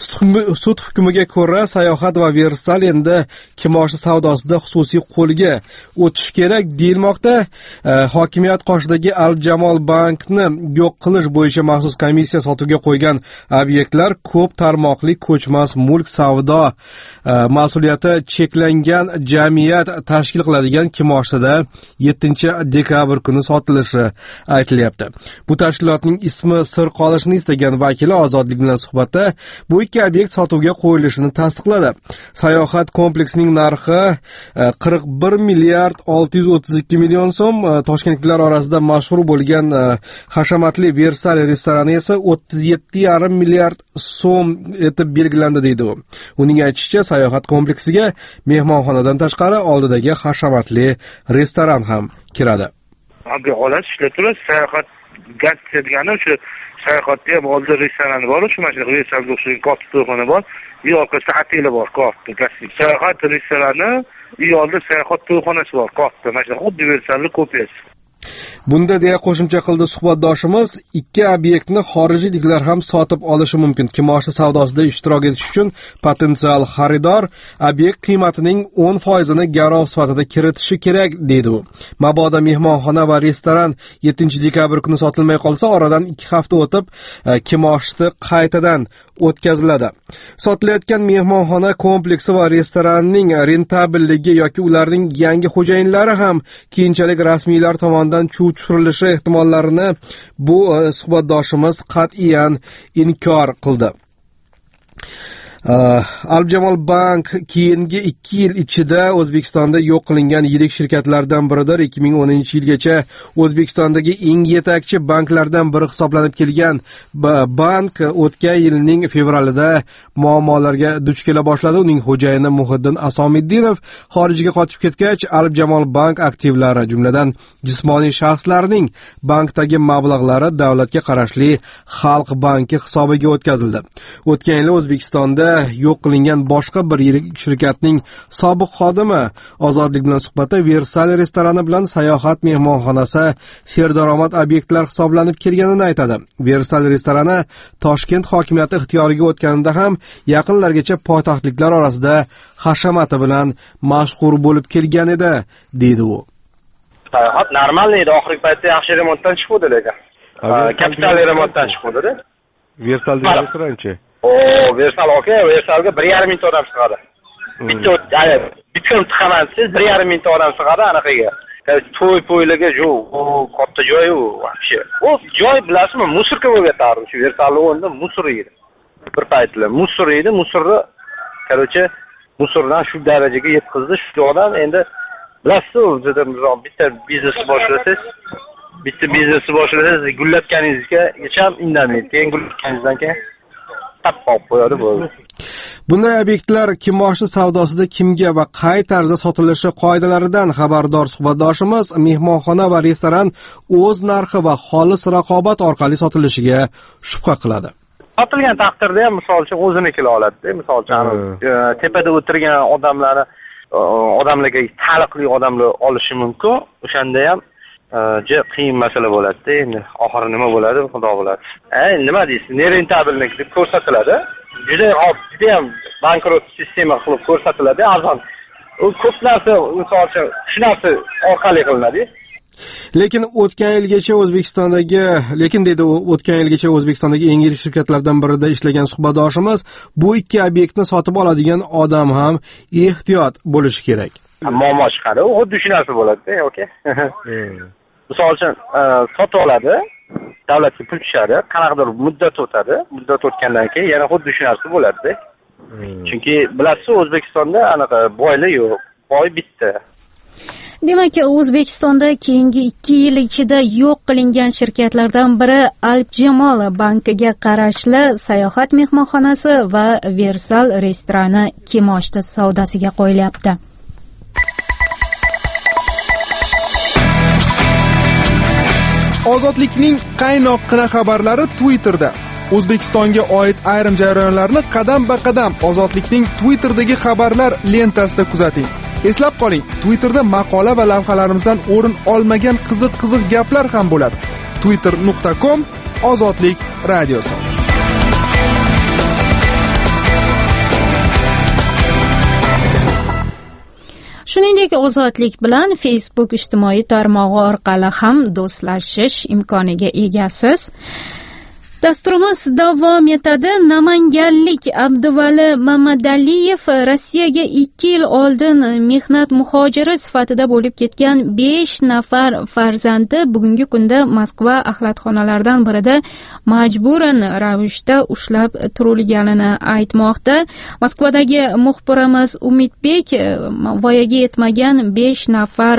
Speaker 12: Sud hukmiga ko'ra sayohat va Versal endi kimosh savdosida xususiy qo'lga o'tish kerak deyilmoqda. Hokimiyat qoshidagi Alp Jamol bankni yo'q qilish bo'yicha maxsus komissiya sotuvga qo'ygan obyektlar ko'p tarmoqli ko'chmas mulk savdo mas'uliyati cheklangan jamiyat tashkil qiladigan kimoshida yettinchi dekabr kuni sotilishi aytilyapti. Bu tashkilotning ismi sir qolishini istagan vakili Ozodlik bilan suhbatda bu ikki obyekt sotuvga qo'yilishini tasdiqladi. Sayohat kompleksining narxi qirq bir milliard olti yuz o'ttiz ikki million so'm. Toshkentliklar orasida mashhur bo'lgan hashamatli Versal restorani esa o'ttiz yetti yarim milliard so'm etib belgilandi deydi u. Uning aytishicha, sayohat kompleksiga mehmonxonadan tashqari oldidagi hashamatli restoran ham kiradi.
Speaker 13: Abi holat ishlab turadi. Sayohat gaz degani o'sha sayohatda ham oldida restoran bor, shu mana shu Versalga o'xshagan katta to'yxona bor. Bu orqasida oteli bor, katta gazlik. Sayohat restorani, bu yo'lda sayohat to'yxonasi bor, katta. Mana shu xuddi Versalning kopiyasi.
Speaker 12: Bunda deya qo'shimcha qildi suhbatdoshimiz, ikki obyektni xorijliklar ham sotib olishi mumkin. Kimosh savdosida ishtirok etish uchun potensial xaridor obyekt qiymatining o'n foizini garov sifatida kiritishi kerak deydi u. Mabodo mehmonxona va restoran yettinchi dekabr kuni sotilmay qolsa, oradan ikki hafta o'tib kimoshni qaytadan o'tkaziladi. Sotilayotgan mehmonxona kompleksi va restoranning rentabelligi yoki ularning yangi xo'jayinlari ham keyinchalik rasmiylar tomonidan chuv tushirilishi ehtimollarini bu suhbatdoshimiz qat'iyan inkor qildi. Alp Jamol bank keyingi ikki yil ichida O'zbekistonda yo'q qilingan yirik shirkatlardan biridir. ikki ming o'ninchi yilgacha O'zbekistondagi eng yetakchi banklardan biri hisoblanib kelgan bank o'tgan yilning fevralida muammolarga duch kela boshladi. Uning xo'jayini Muhiddin Asomiddinov xorijga qochib ketgach, Alp Jamol bank aktivlari, jumladan jismoniy shaxslarning bankdagi mablag'lari davlatga qarashli Xalq banki hisobiga o'tkazildi. O'tgan yil O'zbekistonda yo'q qilingan boshqa bir yirik shirkatning sobiq xodimi Ozodlik bilan suhbatda Versal restorani bilan sayohat mehmonxonasi serdaromad obyektlar hisoblanib kelganini aytadi. Versal restorani Toshkent hokimiyati ixtiyoriga o'tganida ham yaqinlargacha poytaxtliklar orasida hashamati bilan mashhur bo'lib kelgan edi, deydi u.
Speaker 14: Sayohat normal edi, oxirgi paytda yaxshi remontdan chiqdi lekin. Kapital remontdan chiqdi.
Speaker 12: Versal restoranchi?
Speaker 14: O, Versal aka, Versalga bir yarim mingta odam sig'adi. Bitta bitta tiqaman siz bir yarim mingta odam sig'adi anaqaga. to'y po'ylarga yo'q, u katta joy u вообще. U joy bilasizmi, musorka bo'lib ketardi. Shu Versal o'rnida musor edi. Bir paytlar musor edi, musorni, короче, musordan shu darajaga yetkazdi. Shu joydan endi bilasiz, o'zida bitta biznes boshlasangiz, bitta biznes boshlasangiz, gullatganingizga hech ham indamaydi. Keyin gullatganingizdan keyin tap qolib qo'yadi bo'ldi.
Speaker 12: Bunday obyektlar kimoshdi savdosida kimga va qay tarzda sotilishi qoidalaridan xabardor suhbatdoshimiz mehmonxona va restoran o'z narxi va xolis raqobat orqali sotilishiga shubha qiladi.
Speaker 14: Sotilgan taqdirda ham misol uchun o'zini kela oladi-da. Misol uchun tepada o'tirgan odamlarni odamlarga taalluqli odamlar olishi mumkin. O'shanda ham juda qiyin masala bo'ladi-da. Endi oxiri nima bo'ladi, xudo biladi. Ey, nima deysiz? Nerentabillik deb ko'rsatiladi. Juda juda ham bankrot sistema qilib ko'rsatiladi, arzon. U ko'p narsa, misol uchun, shu narsa orqali qilinadi.
Speaker 12: Lekin o'tgan yilgacha O'zbekistondagi, lekin dedi o'tgan yilgacha O'zbekistondagi eng yirik shirkatlardan birida ishlagan suhbatdoshimiz, bu ikki obyektni sotib oladigan odam ham ehtiyot bo'lishi kerak.
Speaker 14: Muammo chiqadi. U xuddi shu narsa bo'ladi-da, okey. Misol uchun, sotib oladi, davlatga pul tushadi, qanaqadir muddat o'tadi, muddat o'tgandan keyin yana xuddi shu narsa bo'ladi-da. Chunki bilasiz, O'zbekistonda anaqa boylar yo'q, boy bitta.
Speaker 1: Demak, O'zbekistonda keyingi ikki yil ichida yo'q qilingan shirkatlardan biri Alpjamol bankiga qarashli sayohat mehmonxonasi va Versal restorani kimoshdi savdosiga qo'yilyapti.
Speaker 15: Ozodlikning qaynoqqina xabarlari Twitterda. O'zbekistonga oid ayrim jarayonlarni qadam-ba-qadam Ozodlikning Twitterdagi xabarlar lentasida kuzating. Eslab qoling, Twitterda maqola va lavhalarimizdan o'rin olmagan qiziq-qiziq gaplar ham bo'ladi. twitter nuqta com Ozodlik radiosi.
Speaker 1: Shuningdek, Ozodlik bilan Facebook ijtimoiy tarmog'i orqali ham do'stlashish imkoniga egasiz. Dasturimiz davom etadi. Namanganlik Abduvali Mamadaliyev Rossiyaga ikki yil oldin mehnat muhojiri sifatida bo'lib ketgan besh nafar farzandi bugungi kunda Moskva axlatxonalaridan birida majburan ravishda ushlab turilganini aytmoqda. Moskvadagi muxbirimiz Umidbek voyaga yetmagan besh nafar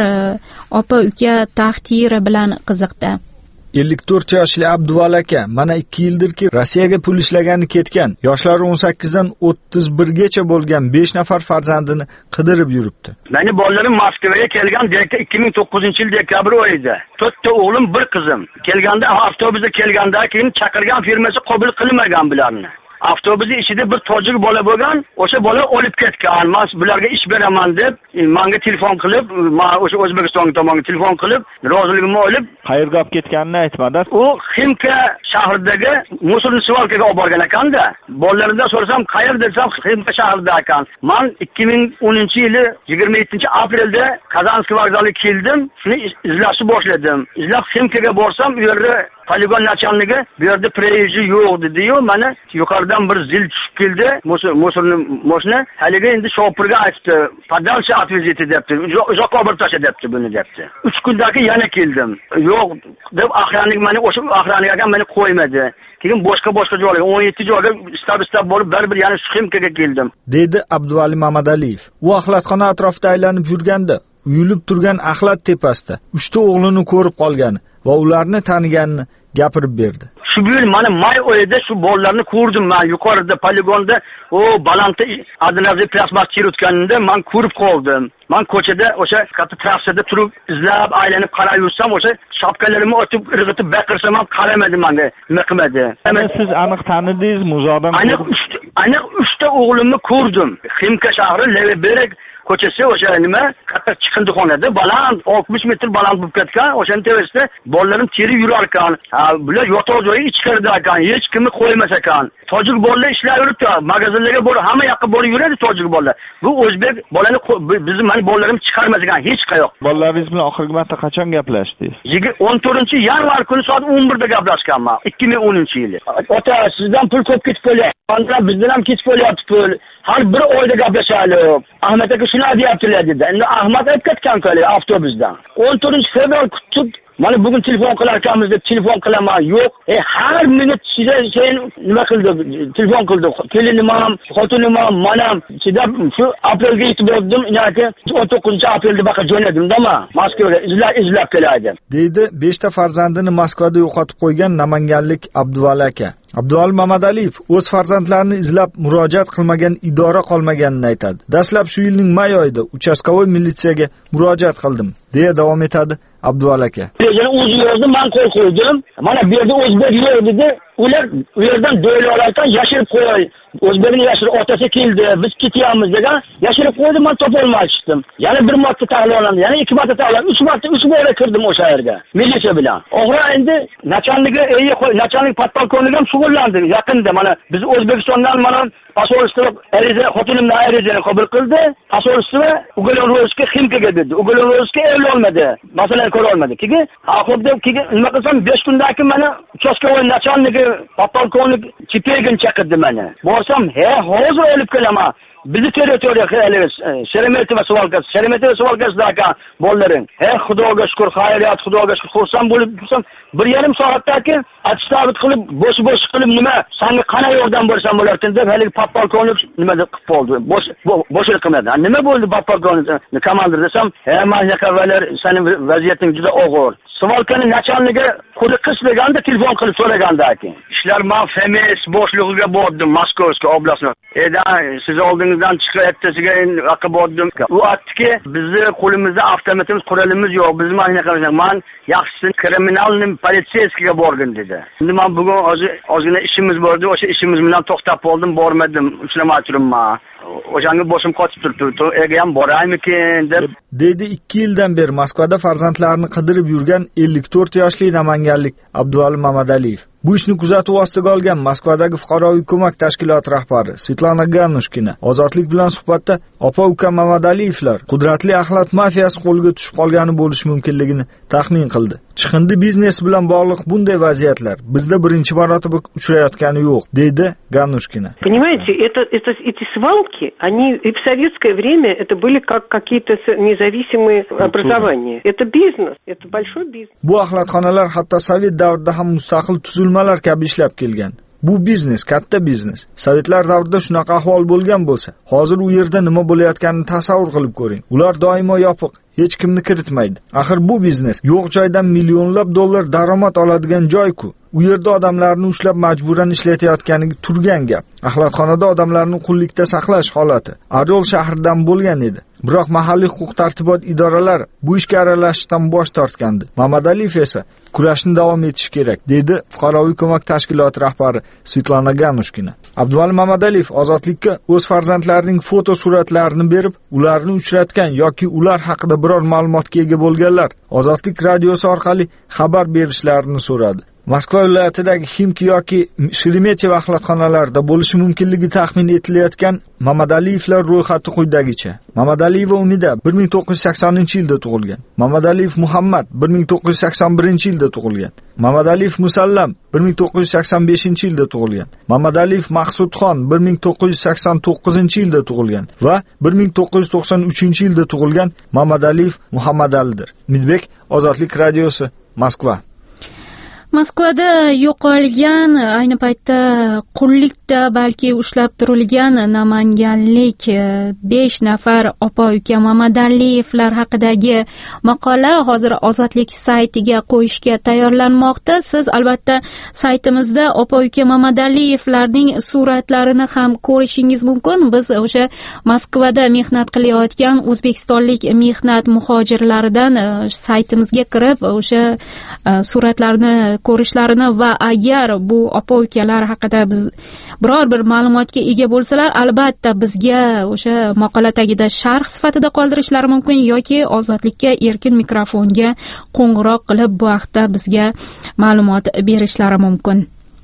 Speaker 1: opa-uka taqdiri bilan qiziqdi.
Speaker 16: ellik to'rt yoshli Abduvali aka mana ikki yildirki Rossiyaga pul ishlagani ketgan. Yoshlari o'n sakkizdan o'ttiz birgacha bo'lgan besh nafar farzandini qidirib yuribdi.
Speaker 3: Meni bolalarim Moskvaga kelgan ikki ming to'qqizinchi yil dekabr oyida. to'rtta o'g'lim, bir qizim. Kelganda avtobusda kelganda keyin chaqirgan firmasi qabul qilmagan bularni. Avtobusning ichida bir tojik bola bo'lgan, o'sha bola olib ketgan. Men bularga ish beraman deb, menga telefon qilib, men o'sha O'zbekiston tomoniga telefon qilib, roziligimni olib,
Speaker 17: qayerga olib ketganini aytmadi.
Speaker 3: U Ximka shahridagi Musul Svalkaga olib borgan ekanda, bolalarimdan so'rasam, qayer desam, Ximka shahrida ekan. Men ikki ming o'ninchi yili yigirma yettinchi aprelda Kazanskiy vokzaliga keldim, shuni izlashni boshladim. Izlab Ximkaga borsam, u yerda poligon nachalnigi bu yerda preyi yo'q dedi-yu, mana yuqoridan bir zil tushib keldi. Musulni moshina haliga endi shopirga aytdi, "Подальше отвезите" debdi. Uzoqqa olib tasha debdi buni debdi. uch kundan keyin yana keldim. Yo'q deb aqranlik meni o'sha aqraniga meni qo'ymadi. Keyin boshqa-boshqa joylarga o'n yetti joyga istab-istab borib bir-bir yana Ximkaga keldim.
Speaker 16: Dedi Abduvali Mamadaliyev. U axlatxona atrofida aylanib yurganda, uyilib turgan axlat tepasida uchta o'g'lini ko'rib qolgan va ularni taniganini gapirib berdi.
Speaker 3: Shu yil mana may oyida shu bolalarni ko'rdim men yuqorida poligonda, o balandda Adinazi plasmak chirutganida men ko'rib qoldim. Men ko'chada o'sha katta trassada turib izlab aylanib qarab yursam, o'sha shapkalarimni otib irg'itib baqirsam ham qaramadi menga, nima qilmadi.
Speaker 17: Siz aniq tanidingizmi o'zoqdan?
Speaker 3: Aniq uchta, aniq uchta o'g'limni ko'rdim. Ximka shahri Leveberg ko'chasi o'sha nima katta chiqindixonada baland oltmish metr baland bo'lib ketgan, o'shaning tepasida bolalarim terib yurar ekan. Ha, bular yotoq joyi ichkarida ekan, hech kimni qo'ymas ekan. Tojik bolalar ishlar yuribdi, magazinlarga borib, hamma yoqqa borib yuradi tojik bolalar. Bu o'zbek bolani bizni meni bolalarim chiqarmas ekan hech qayoq.
Speaker 17: Bolalaringiz bilan oxirgi marta qachon gaplashdingiz?
Speaker 3: o'n to'rtinchi yanvar kuni soat o'n birda gaplashganman, ikki ming o'ninchi yili. Ota, sizdan pul ko'p ketib qolyapti. Bizdan ham ketib qolyapti pul. har bir oyda gaplashaylik. Ahmet aka shuni deyaptilar dedi. Endi Ahmet aytib ketgan-ku avtobusdan. o'n to'rtinchi fevral kutib mana bugun telefon qilarkanmiz deb telefon qilaman. Yo'q. E har minut size sen nima qildi? Telefon qildi. Kelinim ham, xotinim ham, manam chidab shu aprelga yetib bordim. Yoki o'n to'qqizinchi aprelda baqa jo'nadimda-ma Moskvaga izlab izlab keladi.
Speaker 16: Deydi beshta farzandini Moskvada yo'qotib qo'ygan namanganlik Abduvali aka. Abduvali Mamadaliyev o'z farzandlarini izlab murojaat qilmagan idora qolmaganini aytadi. Dastlab shu yilning may oyida uchastkovoy militsiyaga murojaat qildim, deya davom etadi Abduvali aka.
Speaker 3: Yana o'zi yozdi, men qo'l qo'ydim. Mana bu yerda o'zbek yo'q dedi. Ular u yerdan do'ylardan yashirib qo'y. O'zbekning yashirib otasi keldi, biz ketyapmiz degan, yashirib qo'ydi, men topolmay chiqdim. Yana bir marta taxlolandi, yana ikki marta taxlolandi, uch marta uch bora kirdim o'sha yerga militsiya bilan. Oxiri endi nachalniga, ey qo'y, nachalnik podpolkovnik ham shug'ullandi yaqinda. Mana biz O'zbekistondan mana posolstvo ariza, xotinimni arizani qabul qildi. Posolstvo Ugolovskiy Ximkaga dedi. Ugolovskiy e'lolmadi. Masalan ko'ra olmadi. Keyin oxirda keyin nima qilsam besh kundan keyin mana uchastkovoy nachalnigi podpolkovnik Chipegin chaqirdi meni. Borsam, he, hozir olib kelaman. Bizi territoriya qilamiz. Sheremetova Suvalkasi, Sheremetova Suvalkasidaqa bolalaring. He, Xudoga shukr, xayriyat, Xudoga shukr. Xursand bo'lib tursam, bir yarim soatdan keyin attestat qilib, bo'sh-bo'sh qilib nima, senga qanday yordam bersam bo'larkan deb hali podpolkovnik nima deb qilib qoldi. Bo'sh bo'sh qilmadi. Nima bo'ldi podpolkovnik? Komandir desam, he, mana qavalar, sening vaziyating juda og'ir. Suvalkani nachalniga qo'li qis deganda telefon qilib so'raganda keyin. Ishlar men Femes boshlig'iga bordim, Moskovskiy oblastni. Eda siz oldingizdan chiqayapti, sizga aqib bordim. U aytdiki, bizni qo'limizda avtomatimiz, qurolimiz yo'q. Biz mana qilamiz. Men yaxshisi kriminalni politsiyskiga borgin dedi. Endi men bugun ozgina ishimiz bordi, o'sha ishimiz bilan to'xtab qoldim, bormadim. Uchlamay turibman. O'shanga boshim qotib turibdi. Ega ham boraymikin deb
Speaker 16: deydi ikki yildan beri Moskvada farzandlarini qidirib yurgan ellik to'rt yoshli namanganlik Abduvali Mamadaliyev. Bu ishni kuzatuv ostiga olgan Moskvadagi fuqaroviy ko'mak tashkiloti rahbari Svetlana Ganushkina ozodlik bilan suhbatda opa-uka Mamadaliyevlar qudratli axlat mafiyasi qo'lga tushib qolgani bo'lishi mumkinligini taxmin qildi. Chiqindi biznes bilan bog'liq bunday vaziyatlar bizda birinchi marotaba uchrayotgani yo'q, deydi Ganushkina.
Speaker 18: Понимаете, это это эти свалки, они и в советское время это были как какие-то независимые образования. Это бизнес, это большой бизнес.
Speaker 16: Bu axlatxonalar hatto sovet davrida ham mustaqil tuzilmalar kabi ishlab kelgan. Bu biznes, katta biznes. Sovetlar davrida shunaqa ahvol bo'lgan bo'lsa, hozir u yerda nima bo'layotganini tasavvur qilib ko'ring. Ular doimo yopiq, hech kimni kiritmaydi. Axir bu biznes yo'q joydan millionlab dollar daromad oladigan joy-ku. U yerda odamlarni ushlab majburan ishlatayotganiga turgan gap. Axlatxonada odamlarni qullikda saqlash holati Oryol shahridan bo'lgan edi. Biroq mahalliy huquq-tartibot idoralari bu ishga aralashishdan bosh tortgandi. Mamadaliyev esa kurashni davom etish kerak, dedi fuqaroviy ko'mak tashkiloti rahbari Svetlana Ganushkina. Abduvali Mamadaliyev ozodlikka o'z farzandlarining foto suratlarini berib, ularni uchratgan yoki ular haqida biror ma'lumotga ega bo'lganlar Ozodlik radiosi orqali xabar berishlarini so'radi. Moskva viloyatidagi Ximki yoki Sheremetyevo axlatxonalarida bo'lishi mumkinligi taxmin etilayotgan Mamadaliyevlar ro'yxati quyidagicha. Mamadaliyeva Umida bir ming to'qqiz yuz saksoninchi yilda tug'ilgan. Mamadaliyev Muhammad bir ming to'qqiz yuz sakson birinchi yilda tug'ilgan. Mamadaliyev Musallam bir ming to'qqiz yuz sakson beshinchi yilda tug'ilgan. Mamadaliyev Maqsudxon bir ming to'qqiz yuz sakson to'qqizinchi yilda tug'ilgan va bir ming to'qqiz yuz to'qson uchinchi yilda tug'ilgan Mamadaliyev Muhammadalidir. Midbek, Ozodlik radiosi, Moskva.
Speaker 1: Moskvada yo'qolgan, ayni paytda qullikda balki ushlab turilgan namanganlik besh nafar opa-uka Mamadaliyevlar haqidagi maqola hozir Ozodlik saytiga qo'yishga tayyorlanmoqda. Siz albatta saytimizda opa-uka Mamadaliyevlarning suratlarini ham ko'rishingiz mumkin. Biz o'sha Moskvada mehnat qilayotgan o'zbekistonlik mehnat muhojirlaridan saytimizga kirib o'sha suratlarni ko'rishlarini va agar bu opa-ukalar haqida biz biror bir ma'lumotga ega bo'lsalar, albatta bizga o'sha maqola tagida sharh sifatida qoldirishlari mumkin yoki Ozodlikka erkin mikrofonga qo'ng'iroq qilib bu haqda bizga ma'lumot berishlari mumkin.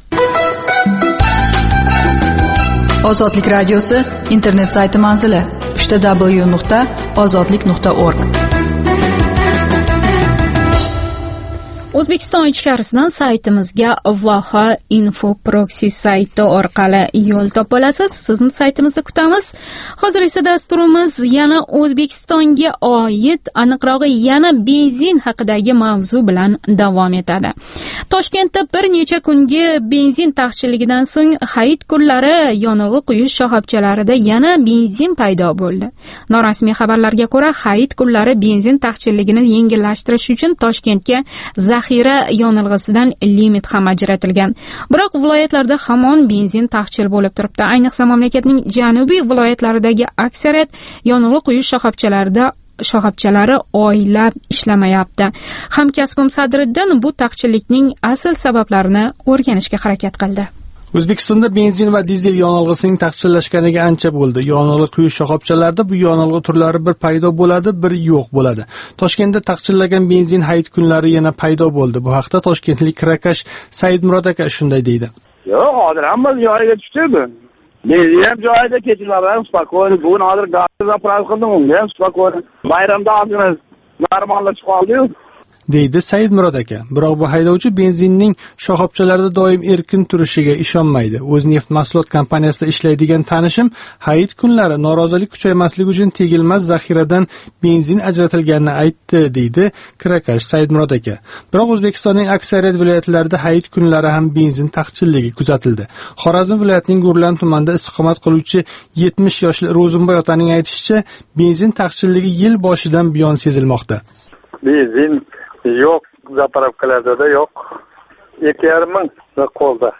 Speaker 7: Ozodlik radiosi internet sayti manzili w w w nuqta ozodlik nuqta org.
Speaker 1: O'zbekiston ichkarisidan saytimizga Vaha Info Proxy sayti orqali yo'l topa olasiz. Sizni saytimizda kutamiz. Hozir esa dasturimiz yana O'zbekistonga oid, aniqrog'i yana benzin haqidagi mavzu bilan davom etadi. Toshkentda bir necha kungi benzin taqchilligidan so'ng hayit kunlari yonilg'i quyish shoxobchalarida yana benzin paydo bo'ldi. Norasmiy xabarlarga ko'ra, hayit kunlari benzin taqchilligini yengillashtirish uchun Toshkentga zaxira yonilg'isidan limit ham ajratilgan. Biroq viloyatlarda hamon benzin taqchil bo'lib turibdi. Ayniqsa mamlakatning janubiy viloyatlaridagi aksariyat yonilg'i quyish shoxobchalarida shoxobchalari oylab ishlamayapti. Hamkasbim Sadriddin bu taqchillikning asl sabablarini o'rganishga harakat qildi.
Speaker 5: O'zbekistonda benzin va dizel yonilg'isining taqchillashganiga ancha bo'ldi. Yonilg'i quyish shoxobchalarida bu yonilg'i turlari bir paydo bo'ladi, bir yo'q bo'ladi. Toshkentda taqchillagan benzin hayit kunlari yana paydo bo'ldi. Bu haqda toshkentlik kirakash Saidmurod aka shunday deydi.
Speaker 19: Yo'q, hozir hamma joyiga tushdi. Benzin ham joyida, kechirlar ham spokойно. Bugun hozir gaz zapravka qildim, unga ham spokойно. Bayramda ozgina normallashib qoldi-yu.
Speaker 5: deydi Saidmurod aka. Biroq bu haydovchi benzinning shoxobchalarida doim erkin turishiga ishonmaydi. O'zneft mahsulot kompaniyasida ishlaydigan tanishim hayit kunlari norozilik kuchaymasligi uchun tegilmas zaxiradan benzin ajratilganini aytdi, deydi kirakash Saidmurod aka. Biroq O'zbekistonning aksariyat viloyatlarida hayit kunlari ham benzin taqchilligi kuzatildi. Xorazm viloyatining Gurlan tumanida istiqomat qiluvchi yetmish yoshli Ro'zimboy otaning aytishicha, benzin taqchilligi yil boshidan buyon sezilmoqda.
Speaker 20: Benzin yo'q, zapravkalarda yo'q. ikki yarim ming qo'lda.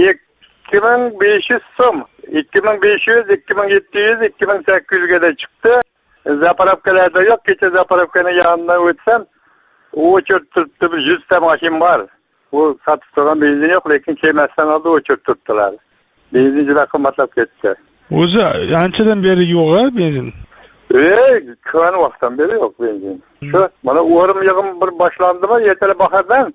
Speaker 20: ikki ming besh yuz so'm, ikki ming besh yuz, ikki ming yetti yuz, ikki ming sakkiz yuz gacha chiqdi. Zapravkalarda yo'q. Kecha zapravkaning yonidan o'tsam, o'chirib turibdi, yuz ta mashina bor. U sotib turgan benzin yo'q, lekin kelmasdan oldin o'chirib turibdilar. Benzin juda qimmatlab ketdi.
Speaker 17: O'zi anchadan beri yo'q-a benzin.
Speaker 20: Ey, ko'ran vaqtdan beri yo'q benzin. Shu, mana o'rim yig'im bir boshlandimi, ertalab bahardan.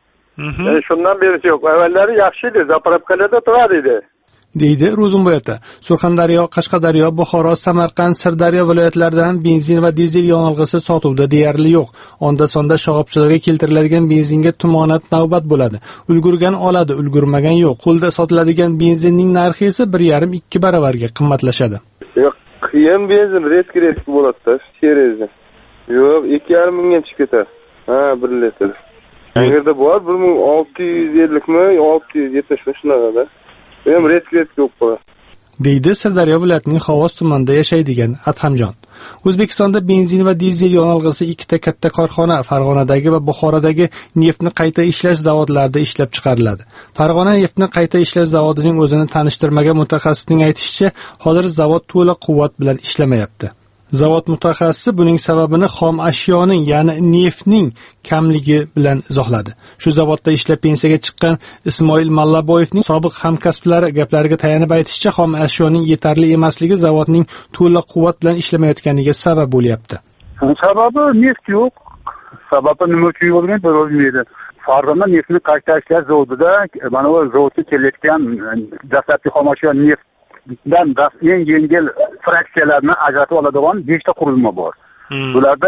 Speaker 20: E, shundan beri yo'q. Avvallari yaxshi edi, zapravkalarda turar edi.
Speaker 5: deydi Ro'zimboy ota. Surxondaryo, Qashqadaryo, Buxoro, Samarqand, Sirdaryo viloyatlarida ham benzin va dizel yonilg'isi sotuvda deyarli yo'q. Onda-sonda shoxobchalarga keltiriladigan benzinga tumonat navbat bo'ladi. Ulgurgan oladi, ulgurmagan yo'q. Qo'lda sotiladigan benzinning narxi esa bir yarim ikki baravarga qimmatlashadi.
Speaker 20: Yo'q, qiyin benzin reski-reski bo'ladi-da, serezi. Yo'q, ikki yarim mingga chiqib ketadi. Ha, bir litr. Agarda bor bir ming olti yuz ellik mi, olti yuz yetmish mi shunaqada. Ham reski-reski yo'q bo'ladi.
Speaker 5: deydi Sirdaryo viloyatining Xovos tumanida yashaydigan Adhamjon. O'zbekistonda benzin va dizel yonilg'isi ikkita katta korxona Farg'onadagi va Buxorodagi neftni qayta ishlash zavodlarida ishlab chiqariladi. Farg'ona neftni qayta ishlash zavodining o'zini tanishtirmagan mutaxassisning aytishicha, hozir zavod to'liq quvvat bilan ishlamayapti. Zavod mutaxassisi buning sababini xom ashyoning, ya'ni neftning kamligi bilan izohladi. Shu zavodda ishlab pensiyaga chiqqan Ismoil Mallaboyevning sobiq hamkasblari gaplariga tayanib aytishicha, xom ashyoning yetarli emasligi zavodning to'liq quvvat bilan ishlamayotganiga sabab bo'lyapti.
Speaker 4: Sababi neft yo'q. Sababi nima uchun yo'qligini bilmaydi. Farg'ona neftni qayta ishlash zavodida mana bu zavodga kelayotgan dastlabki xom ashyo neft dan eng yengil fraksiyalarni ajratib oladigan beshta qurilma bor. Hmm. Bularda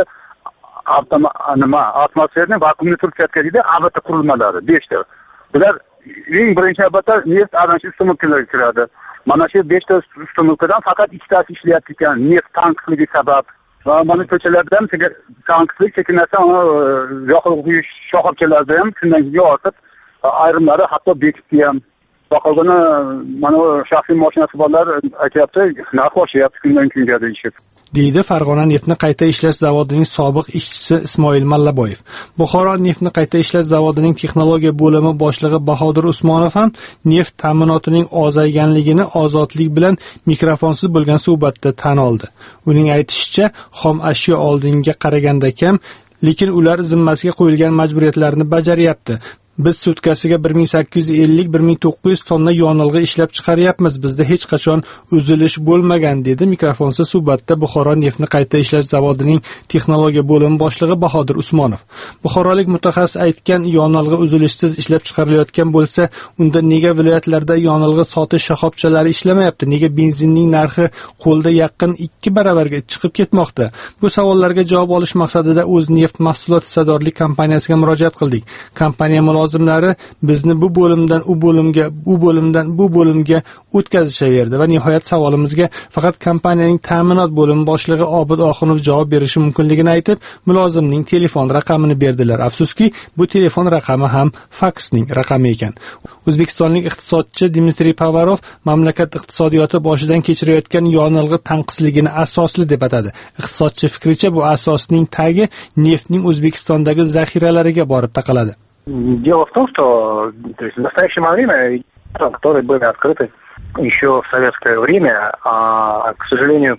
Speaker 4: nima atmosferni vakuumni turtkazadigan albatta qurilmalari beshta. Bular eng birinchi albatta neft aralash ustunliklarga kiradi. Mana shu beshta ustunlikdan faqat ikkitasi ishlayapti ekan, neft tanqisligi sabab. Va mana ko'chalardan tanqislik chekinasa, yoqilg'i quyish shoxobchalarida ham shundan keyin ortib ayrimlari hatto bekitdi ham. Faqatgina mana shaxsiy mashinasi borlar aytayapti, narx oshyapti kundan kunga deyishib.
Speaker 5: deydi Farg'ona neftni qayta ishlash zavodining sobiq ishchisi Ismoil Mallaboyev. Buxoro neftni qayta ishlash zavodining texnologiya bo'limi boshlig'i Bahodir Usmonov ham neft ta'minotining ozayganligini ozodlik bilan mikrofonsiz bo'lgan suhbatda tan oldi. Uning aytishicha, xom ashyo oldinga qaraganda kam, lekin ular zimmasiga qo'yilgan majburiyatlarni bajaryapti.
Speaker 21: Biz sutkasiga bir ming sakkiz yuz ellik bir ming to'qqiz yuz tonna yonilg'i ishlab chiqaryapmiz. Bizda hech qachon uzilish bo'lmagan, dedi mikrofonsiz suhbatda Buxoro neftni qayta ishlash zavodining texnologiya bo'limi boshlig'i Bahodir Usmonov. Buxorolik mutaxassis aytgan, yonilg'i uzilishsiz ishlab chiqarilayotgan bo'lsa, unda nega viloyatlarda yonilg'i sotish shoxobchalari ishlamayapti? Nega benzinning narxi qo'lda yaqin ikki baravarga chiqib ketmoqda? Bu savollarga javob olish maqsadida O'zneft mahsulot hissadorlik kompaniyasiga murojaat qildik. Kompaniya mulozimlari bizni bu bo'limdan u bo'limga, u bo'limdan bu bo'limga o'tkazishaverdi va nihoyat savolimizga faqat kompaniyaning ta'minot bo'limi boshlig'i Obid Oxunov javob berishi mumkinligini aytib, mulozimning telefon raqamini berdilar. Afsuski, bu telefon raqami ham faksning raqami ekan. O'zbekistonlik iqtisodchi Dmitriy Pavarov mamlakat iqtisodiyoti boshidan kechirayotgan yonilg'i tanqisligini asosli deb atadi. Iqtisodchi fikricha, bu asosning tagi neftning O'zbekistondagi zaxiralariga borib taqaladi.
Speaker 22: Дело в том, что то есть, в настоящее время, которые были открыты еще в советское время, а, к сожалению,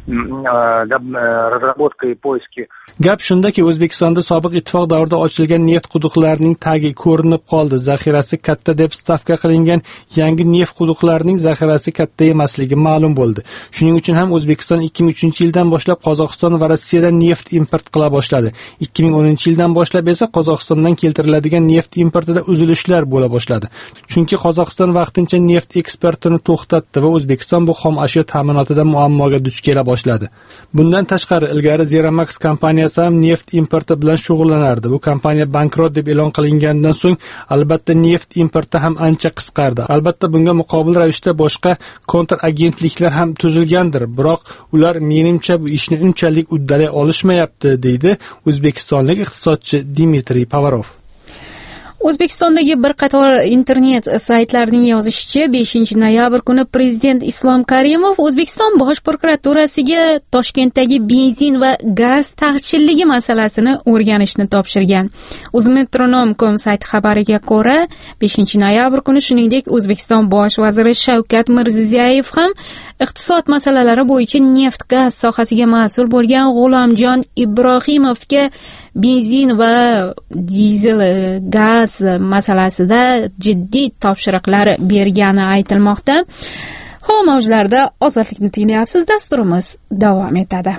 Speaker 22: разработка и поиски.
Speaker 21: Gap shundaki, O'zbekistonda sobiq ittifoq davrida ochilgan neft quduqlarining tagi ko'rinib qoldi. Zaxirasi katta deb stavka qilingan yangi neft quduqlarining zaxirasi katta emasligi ma'lum bo'ldi. Shuning uchun ham O'zbekiston ikki ming uchinchi yildan boshlab Qozog'iston va Rossiyadan neft import qila boshladi. ikki ming o'ninchi yildan boshlab esa Qozog'istondan keltiriladigan neft importida uzilishlar bo'la boshladi. Chunki Qozog'iston vaqtincha neft eksportini to'xtatdi va O'zbekiston bu xom ashyo ta'minotida muammoga duch kela boshladi. Bundan tashqari, ilgari Zeramax kompaniyasi ham neft importi bilan shug'ullanardi. Bu kompaniya bankrot deb e'lon qilingandan so'ng albatta neft importi ham ancha qisqardi. Albatta bunga muqobil ravishda boshqa kontragentliklar ham tuzilgandir, biroq ular menimcha bu ishni unchalik uddalay olishmayapti, deydi o'zbekistonlik iqtisodchi Dmitriy Pavarov.
Speaker 1: O'zbekistondagi bir qator internet saytlarining yozishicha, beshinchi noyabr kuni Prezident Islom Karimov O'zbekiston Bosh prokuraturasiga Toshkentdagi benzin va gaz taqchilligi masalasini o'rganishni topshirgan. Uzmetronom dot com sayti xabariga ko'ra, beshinchi noyabr kuni shuningdek O'zbekiston Bosh vaziri Shavkat Mirziyoyev ham iqtisod masalalari bo'yicha neft-gaz sohasiga mas'ul bo'lgan G'ulomjon Ibrohimovga benzin va dizel gaz masalasida jiddiy topshiriqlar bergani aytilmoqda. Ho, mavjlarda ozodlikni tinglayapsiz, dasturimiz davom etadi.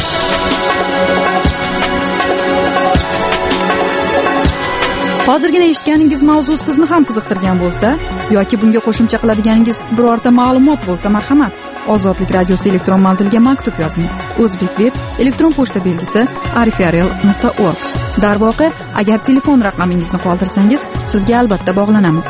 Speaker 7: Hozirgina eshitganingiz mavzu sizni ham qiziqtirgan bo'lsa yoki bunga qo'shimcha qiladiganingiz birorta ma'lumot bo'lsa, marhamat, Ozodlik radiosi elektron manziliga maktub yozing. O'zbek web elektron pochta belgisi arifarel nuqta org. Darvoqe, agar telefon raqamingizni qoldirsangiz, sizga albatta bog'lanamiz.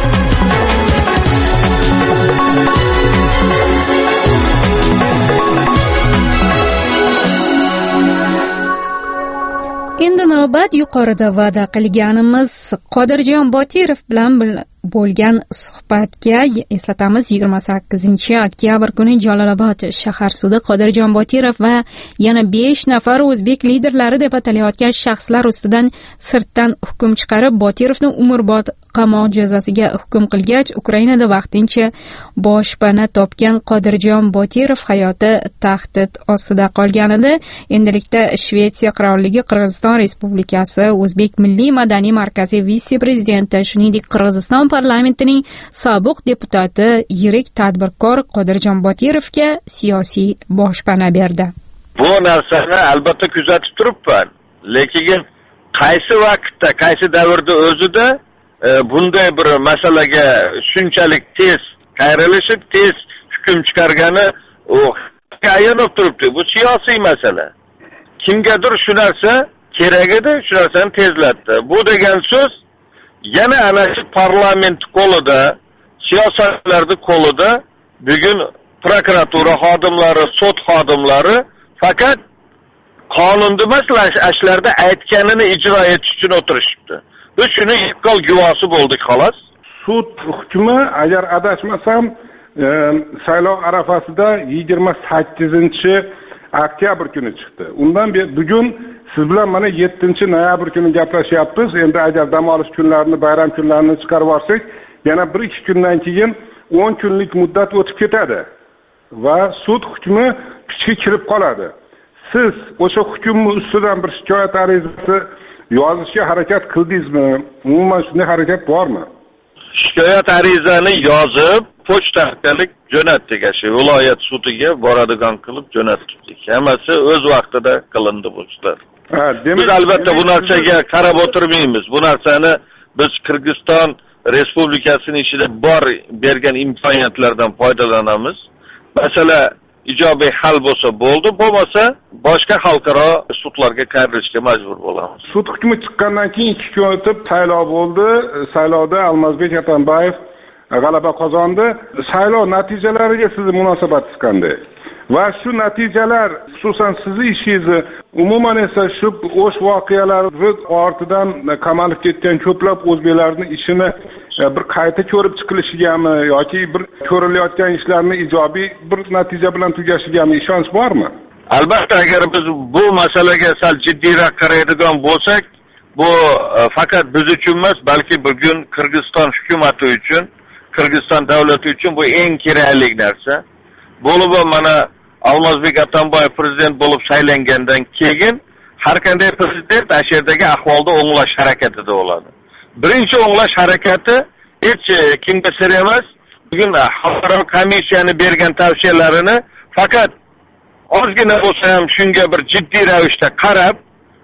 Speaker 1: Endi navbat yuqorida va'da qilganimiz Qodirjon Botirov bilan bo'lgan suhbatga. Eslatamiz, yigirma sakkizinchi oktyabr kuni Jalolobod shahar sudi Qodirjon Botirov va yana besh nafar o'zbek liderlari deb atalayotgan shaxslar ustidan sirtdan hukm chiqarib, Botirovni umrbod qamoq jazosiga hukm qilgach, Ukrainada vaqtincha boshpana topgan Qodirjon Botirov hayoti tahdid ostida qolgan edi. Endilikda Shvetsiya qirolligi, Qirg'iziston Respublikasi O'zbek Milliy madaniy markazi vitse-prezidenti, shuningdek Qirg'iziston parlamentining sobiq deputati, yirik tadbirkor Qodirjon Botirovga siyosiy boshpana berdi.
Speaker 2: Bu narsani albatta kuzatib turibman, lekin qaysi vaqtda, qaysi davrda o'zida e, bunday bir masalaga shunchalik tez qayrilishib, tez hukm chiqargani u ayonib turibdi. Bu siyosiy masala. Kimgadir shu narsa kerak edi, shu narsani tezlatdi. Bu degan so'z yana ana shu parlament qo'lida, siyosatchilarning qo'lida bugun prokuratura xodimlari, sud xodimlari faqat qonunda emas, ashlarda aytganini ijro etish uchun o'tirishibdi. Biz shuni yaqqol guvohi bo'ldik, xolos.
Speaker 23: Sud hukmi, agar adashmasam, e, saylov arafasida yigirma sakkizinchi oktyabr kuni chiqdi. Undan bugun siz bilan mana yettinchi noyabr kuni gaplashyapmiz. Endi agar dam olish kunlarini, bayram kunlarini chiqarib olsak, yana bir ikki kundan keyin o'n kunlik muddat o'tib ketadi va sud hukmi kuchga kirib qoladi. Siz o'sha hukm ustidan bir shikoyat arizasi yozishga harakat qildingizmi? Umuman shunday harakat bormi?
Speaker 2: Shikoyat arizani yozib, pochta orqali jo'natdik, shu viloyat sudiga boradigan qilib jo'natdik. Hammasi o'z vaqtida qilindi bu ishlar. Ha, demak, biz albatta bu narsaga qarab o'tirmaymiz. Bu narsani biz Qirg'iziston Respublikasining ichida bor bergan imkoniyatlardan foydalanamiz. Masala ijobiy hal bo'lsa bo'ldi, bo'lmasa boshqa xalqaro sudlarga qayrilishga majbur bo'lamiz.
Speaker 23: Sud hukmi chiqqandan keyin ikki kun o'tib saylov bo'ldi. Saylovda Almazbek Atambayev g'alaba qozondi. Saylov natijalariga sizning munosabatingiz qanday? Va shu natijalar, xususan sizning ishingizni, umuman esa shu o'sh voqealar ortidan qamalib ketgan ko'plab o'zbeklarning ishini bir qayta ko'rib chiqilishigami yoki bir ko'rilayotgan ishlarni ijobiy bir natija bilan tugashigami ishonch bormi?
Speaker 2: Albatta, agar biz bu masalaga sal jiddiyroq qaraydigan bo'lsak, bu faqat biz uchun emas, balki bugun Qirg'iziston hukumati uchun, Qirg'iziston davlati uchun bu eng kerakli narsa. Bo'lib mana Almazbek Atambayev prezident bo'lib saylangandan keyin har qanday prezident asherdagi ahvolda o'nglash harakatida bo'ladi. Birinchi o'nglash harakati hech kimga sir emas. Bugun xalqaro komissiyani bergan tavsiyalarini faqat ozgina bo'lsa ham shunga bir jiddiy ravishda qarab,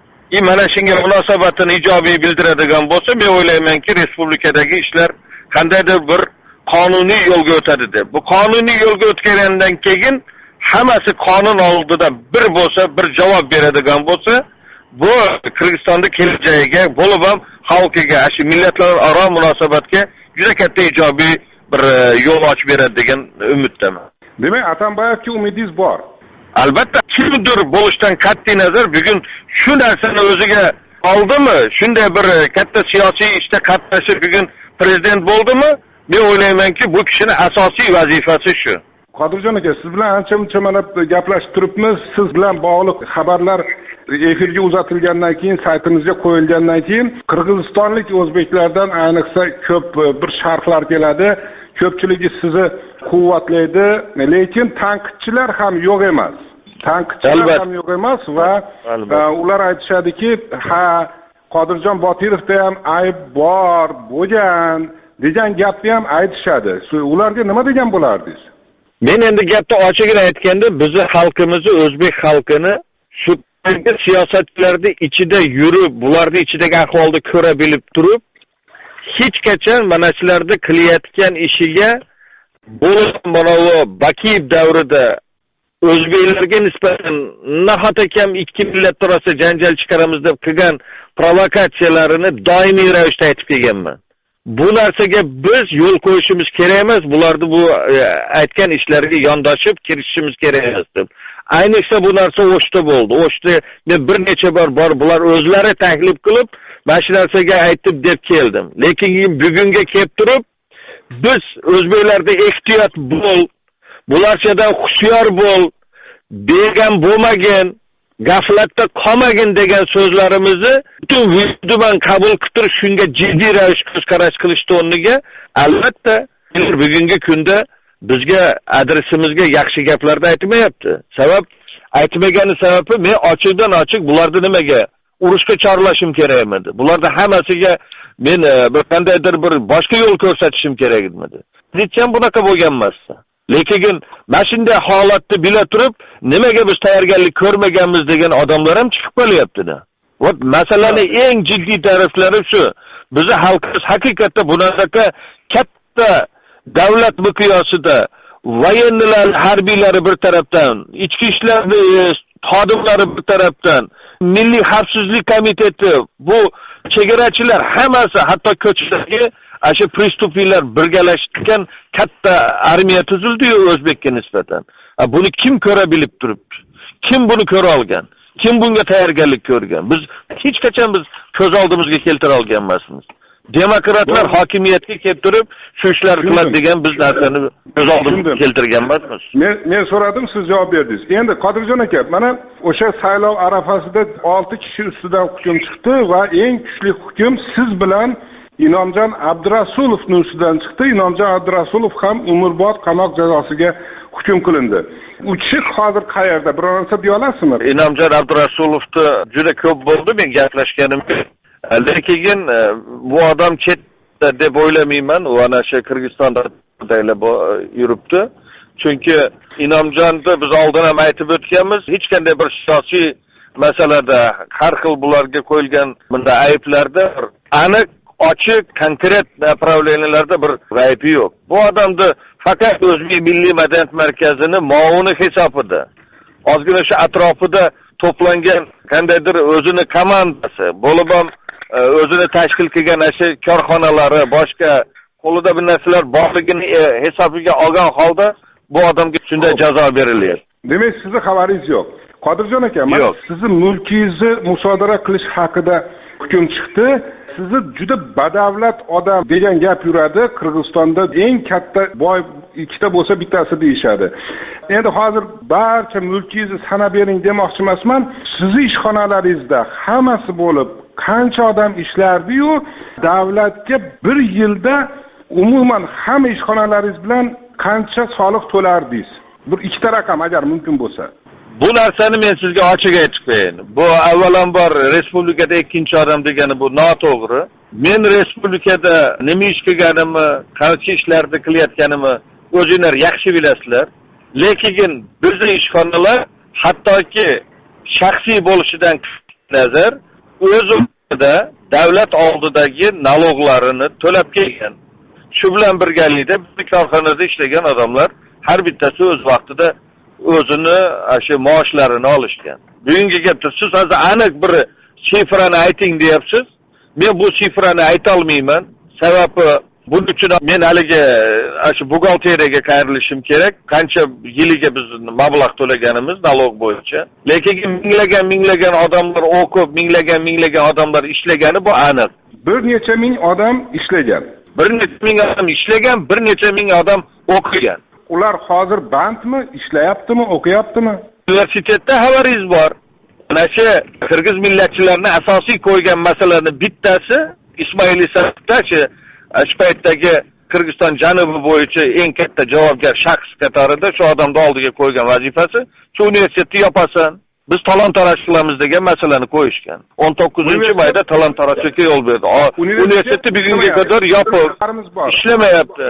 Speaker 2: i mana shunga munosabatini ijobiy bildiradigan bo'lsa, men o'ylaymanki, respublikadagi ishlar qandaydir bir qonuniy yo'lga o'tadi deb. Bu qonuniy yo'lga o'tgandan keyin hammasi qonun oldida bir bo'lsa, bir javob beradigan bo'lsa, bu Qirg'izistonda kelajagiga, bo'lib ham xalqiga, shu millatlararo munosabatga juda katta ijobiy bir yo'l ochib beradi degan umiddaman.
Speaker 23: Demak, Atambayevga umidingiz bor.
Speaker 2: Albatta, kimdir bo'lishdan qat'iy nazar bugun shu narsani o'ziga oldimi? Shunday bir katta siyosiy ishda qatnashib bugun prezident bo'ldimi? Men o'ylaymanki, bu kishining asosiy vazifasi shu.
Speaker 23: Qodirjon aka, siz bilan ancha-muncha mana gaplashib turibmiz. Siz bilan bog'liq xabarlar efirga uzatilgandan keyin, saytimizga qo'yilgandan keyin qirg'izistonlik o'zbeklardan ayniqsa ko'p bir sharhlar keladi. Ko'pchiligi sizni quvvatlaydi, lekin tanqidchilar ham yo'q emas. Tanqidchilar ham yo'q emas va ular aytishadiki, ha, Qodirjon Botirovda ham ayb bor, bo'lgan degan gapni ham aytishadi. Ularga nima degan bo'lardingiz?
Speaker 2: Men endi gapni ochiqroq aytganda, bizni xalqimizni, o'zbek xalqini shu siyosatchilarning ichida yurib, bularning ichidagi ahvolni ko'ra bilib turib, hech qachon mana shularda qilayotgan ishiga bo'lib mana bu Bakiyev davrida o'zbeklarga nisbatan nahota kam ikki millat orasida janjal chiqaramiz deb qilgan provokatsiyalarini doimiy ravishda aytib kelganman. Bu narsaga biz yo'l qo'yishimiz kerak emas, bularni bu aytgan ishlarga yondoshib kirishimiz kerak emas deb. Ayniqsa bu narsa O'shda bo'ldi. O'shda men bir necha bor bor bular o'zlari taklif qilib, mana shu narsaga aytib deb keldim. Lekin bugunga kelib turib, biz o'zbeklarda ehtiyot bo'l, bularchadan hushyor bo'l, bergan bo'lmagin, gaflatda qolmagin degan so'zlarimizni butun vujuddan qabul qilib shunga jiddiy ravishda qarash qilishdi o'rniga, albatta bugungi kunda bizga adresimizga yaxshi gaplarni aytmayapti. Sabab aytmagani sababi men ochiqdan ochiq bularni nimaga urushga chorlashim kerak edi. Bularda hammasiga men bir qandaydir bir boshqa yo'l ko'rsatishim kerak edi. Hech ham bunaqa bo'lgan emas. Lekin mana shunday holatni bila turib, nimaga biz tayyorgarlik ko'rmaganmiz degan odamlar ham chiqib qolyapti-da. Va masalaning eng jiddiy taraflari shu. Bizi xalqimiz haqiqatda bunaqa katta davlat miqyosida voyennilar, harbiylari bir tarafdan, ichki ishlar xodimlari bir tarafdan, Milliy xavfsizlik komiteti, bu chegarachilar hammasi, hatto ko'chadagi ashu prestupiylar birgalashgan katta armiya tuzildi-yu O'zbekka nisbatan. Buni kim ko'ra bilib turibdi? Kim buni ko'ra olgan? Kim bunga tayyorgarlik ko'rgan? Biz hech qachon biz ko'z oldimizga keltira olgan emasmiz. Demokratlar hokimiyatga kelib turib, shu ishlar qiladi degan biz narsani ko'z oldimizga keltirgan emasmiz.
Speaker 23: Men men so'radim, siz javob berdingiz. Endi Qodirjon aka, mana o'sha saylov arafasida olti kishi ustidan hukm chiqdi va eng kuchli hukm siz bilan Inomjon Abdurasulovning ustidan chiqdi. Inomjon Abdurasulov ham umrbod qamoq jazosiga hukm hukm qilindi. U kishi hozir qayerda? Biror narsa deya olasizmi?
Speaker 2: Inomjon Abdurasulovni juda ko'p bo'ldi men gaplashganim. Lekin bu odam chetda deb o'ylamayman. U ana shu Qirg'izistonda yuribdi. Chunki Inomjonni biz oldin ham aytib o'tganmiz, hech qanday bir siyosiy masalada har xil bularga qo'yilgan bunda ayblarda aniq, ochiq, konkret направленияларда bir aybi yo'q. Bu odamni faqat O'zbek Milliy madaniyat markazini muavini hisobida, ozgina shu atrofida to'plangan qandaydir o'zini komandasi, bo'lib ham o'zini tashkil qilgan shu korxonalari, boshqa qo'lida bir narsalar borligini hisobiga olgan holda bu odamga shunday jazo beriladi.
Speaker 23: Demak, sizni xabaringiz yo'q. Qodirjon aka, men sizni mulkingizni musodara qilish haqida hukm chiqdi. Sizni juda badavlat odam degan gap yuradi. Qirg'izistonda eng katta boy ikkita bo'lsa bittasi deyishadi. Endi hozir barcha mulkingizni sanab bering demoqchi emasman. Sizni ishxonalaringizda hammasi bo'lib qancha odam ishlardi-yu, davlatga bir yilda umuman hamma ishxonalaringiz bilan qancha soliq to'lardingiz? Bir ikkita raqam agar mumkin bo'lsa.
Speaker 2: Bu narsani men sizga ochiq aytib qo'yayin. Bu avvalambor respublikada ikkinchi odam degani bu noto'g'ri. Men respublikada nima ish qilganimni, qancha ishlarni qilayotganimni o'zinglar yaxshi bilasizlar. Lekin bizning ishxonalar hattoki shaxsiy bo'lishidan nazar o'zida davlat oldidagi naloglarini to'lab kelgan. Shu bilan birgalikda bir korxonada ishlagan odamlar har bittasi o'z vaqtida o'zini shu maoshlarini olishgan. Bugungi gapda siz hozir aniq bir sifrani ayting deyapsiz. Men bu sifrani ayta olmayman. Sababi buning uchun men haligi shu buxgalteriyaga qayrilishim kerak. Qancha yiliga biz mablag' to'laganimiz nalog bo'yicha. Lekin minglagan minglagan odamlar o'qib, minglagan minglagan odamlar ishlagani bu aniq.
Speaker 23: Bir necha ming odam ishlagan.
Speaker 2: Bir necha ming odam ishlagan, bir necha ming odam o'qigan.
Speaker 23: Ular hozir bandmi, ishlayaptimi, o'qiyaptimi?
Speaker 2: Universitetda xabaringiz bor. Mana shu Qirg'iz millatchilarini asosiy qo'ygan masalalarning bittasi Ismoil Isakda shu shu paytdagi Qirg'iziston janubi bo'yicha eng katta javobgar shaxs qatorida shu odamni oldiga qo'ygan vazifasi shu universitetni yopasan. Biz talon-taroj qilamiz degan masalani qo'yishgan. o'n to'qqizinchi mayda talon-tarojga yo'l berdi. Universitetni bugunga qadar yopiq, ishlamayapti.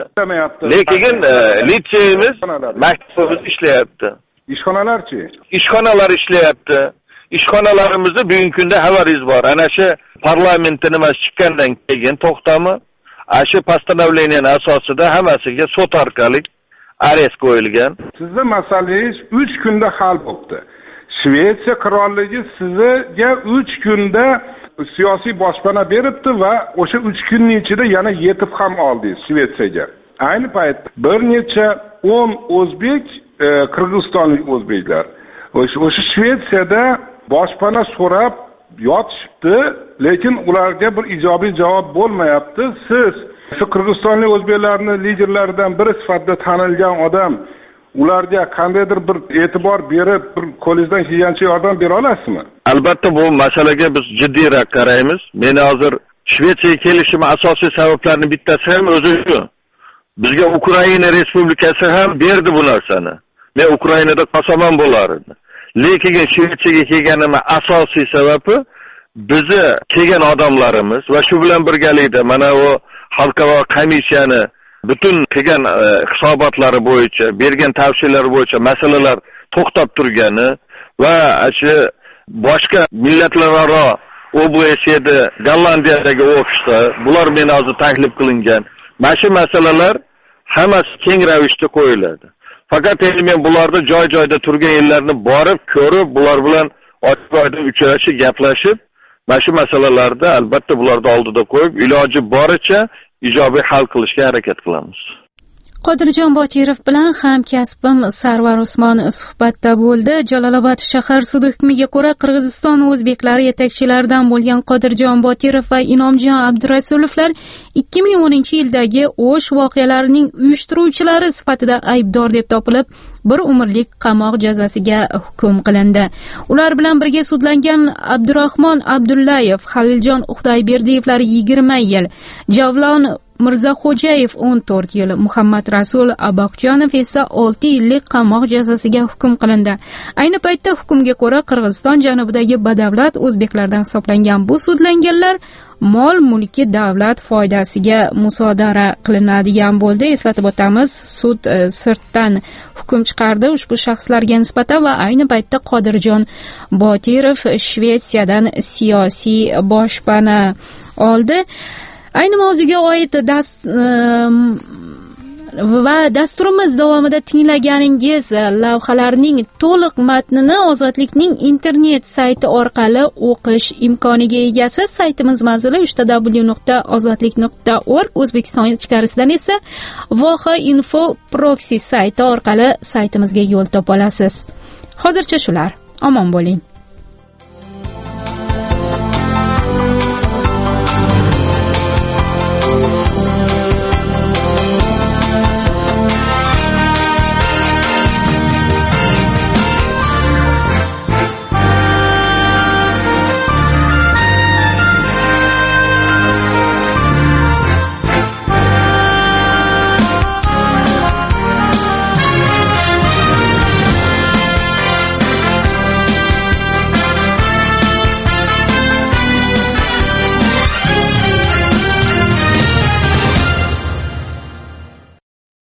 Speaker 2: Lekin litseyimiz, maktabimiz ishlayapti.
Speaker 23: Ishxonalarchi?
Speaker 2: Ishxonalar ishlayapti. Ishxonalarimizda bugungi kunda xabaringiz bor. Ana shu parlamentning nima chiqqandan keyin to'xtami, shu постановлениyaning asosida hammasiga sud orqali arest qo'yilgan.
Speaker 23: Sizning masalangiz uch kunda hal bo'ldi. Shvetsiya qirolligi sizga uch kunda siyosiy boshpana beribdi va o'sha uch kunning ichida yana yetib ham oldingiz Shvetsiyaga. Ayni paytda bir necha o'n o'zbek, qirg'izistonlik o'zbeklar o'sha Shvetsiyada boshpana so'rab yotishibdi, lekin ularga bir ijobiy javob bo'lmayapti. Siz shu qirg'izistonlik o'zbeklarning liderlaridan biri sifatida tanilgan odam ularga qandaydir bir e'tibor berib, bir qo'lingizdan kelgancha yordam bera olasizmi?
Speaker 2: Albatta bu masalaga biz jiddiyroq qaraymiz. Men hozir Shvetsiyaga kelishim asosiy sabablarning bittasi ham o'zi shu. Bizga Ukraina Respublikasi ham berdi bu narsani. Men Ukrainada qasamam bo'lardim. Lekin Shvetsiyaga kelganim asosiy sababi bizni kelgan odamlarimiz va shu bilan birgalikda mana u xalqaro komissiyani butun qilgan hisobotlari bo'yicha, bergan tavsiyalari bo'yicha masalalar to'xtab turgani va shu boshqa millatlararo O B S'da, Gollandiyadagi ofisda bular men hozir taklif qilingan. Mana shu masalalar hammasi keng ravishda qo'yiladi. Faqat endi men bularda joy-joyda turgan yerlarni borib, ko'rib, bular bilan ochiq-oydin uchrashib, gaplashib, mana shu masalalarda albatta bularni oldida qo'yib, iloji boricha ijobiy hal qilishga harakat qilamiz.
Speaker 1: Qodirjon Botirov bilan hamkasbim Sarvar Usmon suhbatda bo'ldi. Jalolobod shahar sudi hukmiga ko'ra Qirg'iziston o'zbeklari yetakchilaridan bo'lgan Qodirjon Botirov va Inomjon Abdurasulovlar ikki ming o'ninchi yildagi O'sh voqealarining uyushtiruvchilari sifatida aybdor deb topilib, bir umrlik qamoq jazosiga hukm qilindi. Ular bilan birga sudlangan Abdurahmon Abdullayev, Haliljon Xudoyberdiyevlar yigirma yil, Javlon Mirzaxo'jayev o'n to'rt yil, Muhammad Rasul Aboqjonov esa olti yillik qamoq jazosiga hukm qilindi. Ayni paytda hukmga ko'ra Qirg'iziston janubidagi badavlat o'zbeklardan hisoblangan bu sudlanganlar mol mulki davlat foydasiga musodara qilinadigan bo'ldi. Eslatib o'tamiz, sud e, sirtdan hukm chiqardi ushbu shaxslarga nisbatan va ayni paytda Qodirjon Botirov Shvetsiyadan siyosiy boshpana oldi. Ayni mavzuga oid dast va dasturimiz davomida tinglaganingiz lavhalarning to'liq matnini Ozodlikning internet sayti orqali o'qish imkoniga egasiz. Saytimiz manzili uch w w nuqta ozodlik nuqta org, O'zbekiston ichkarisidan esa Voha Info Proxy sayti orqali saytimizga yo'l topa olasiz. Hozircha shular. Omon bo'ling.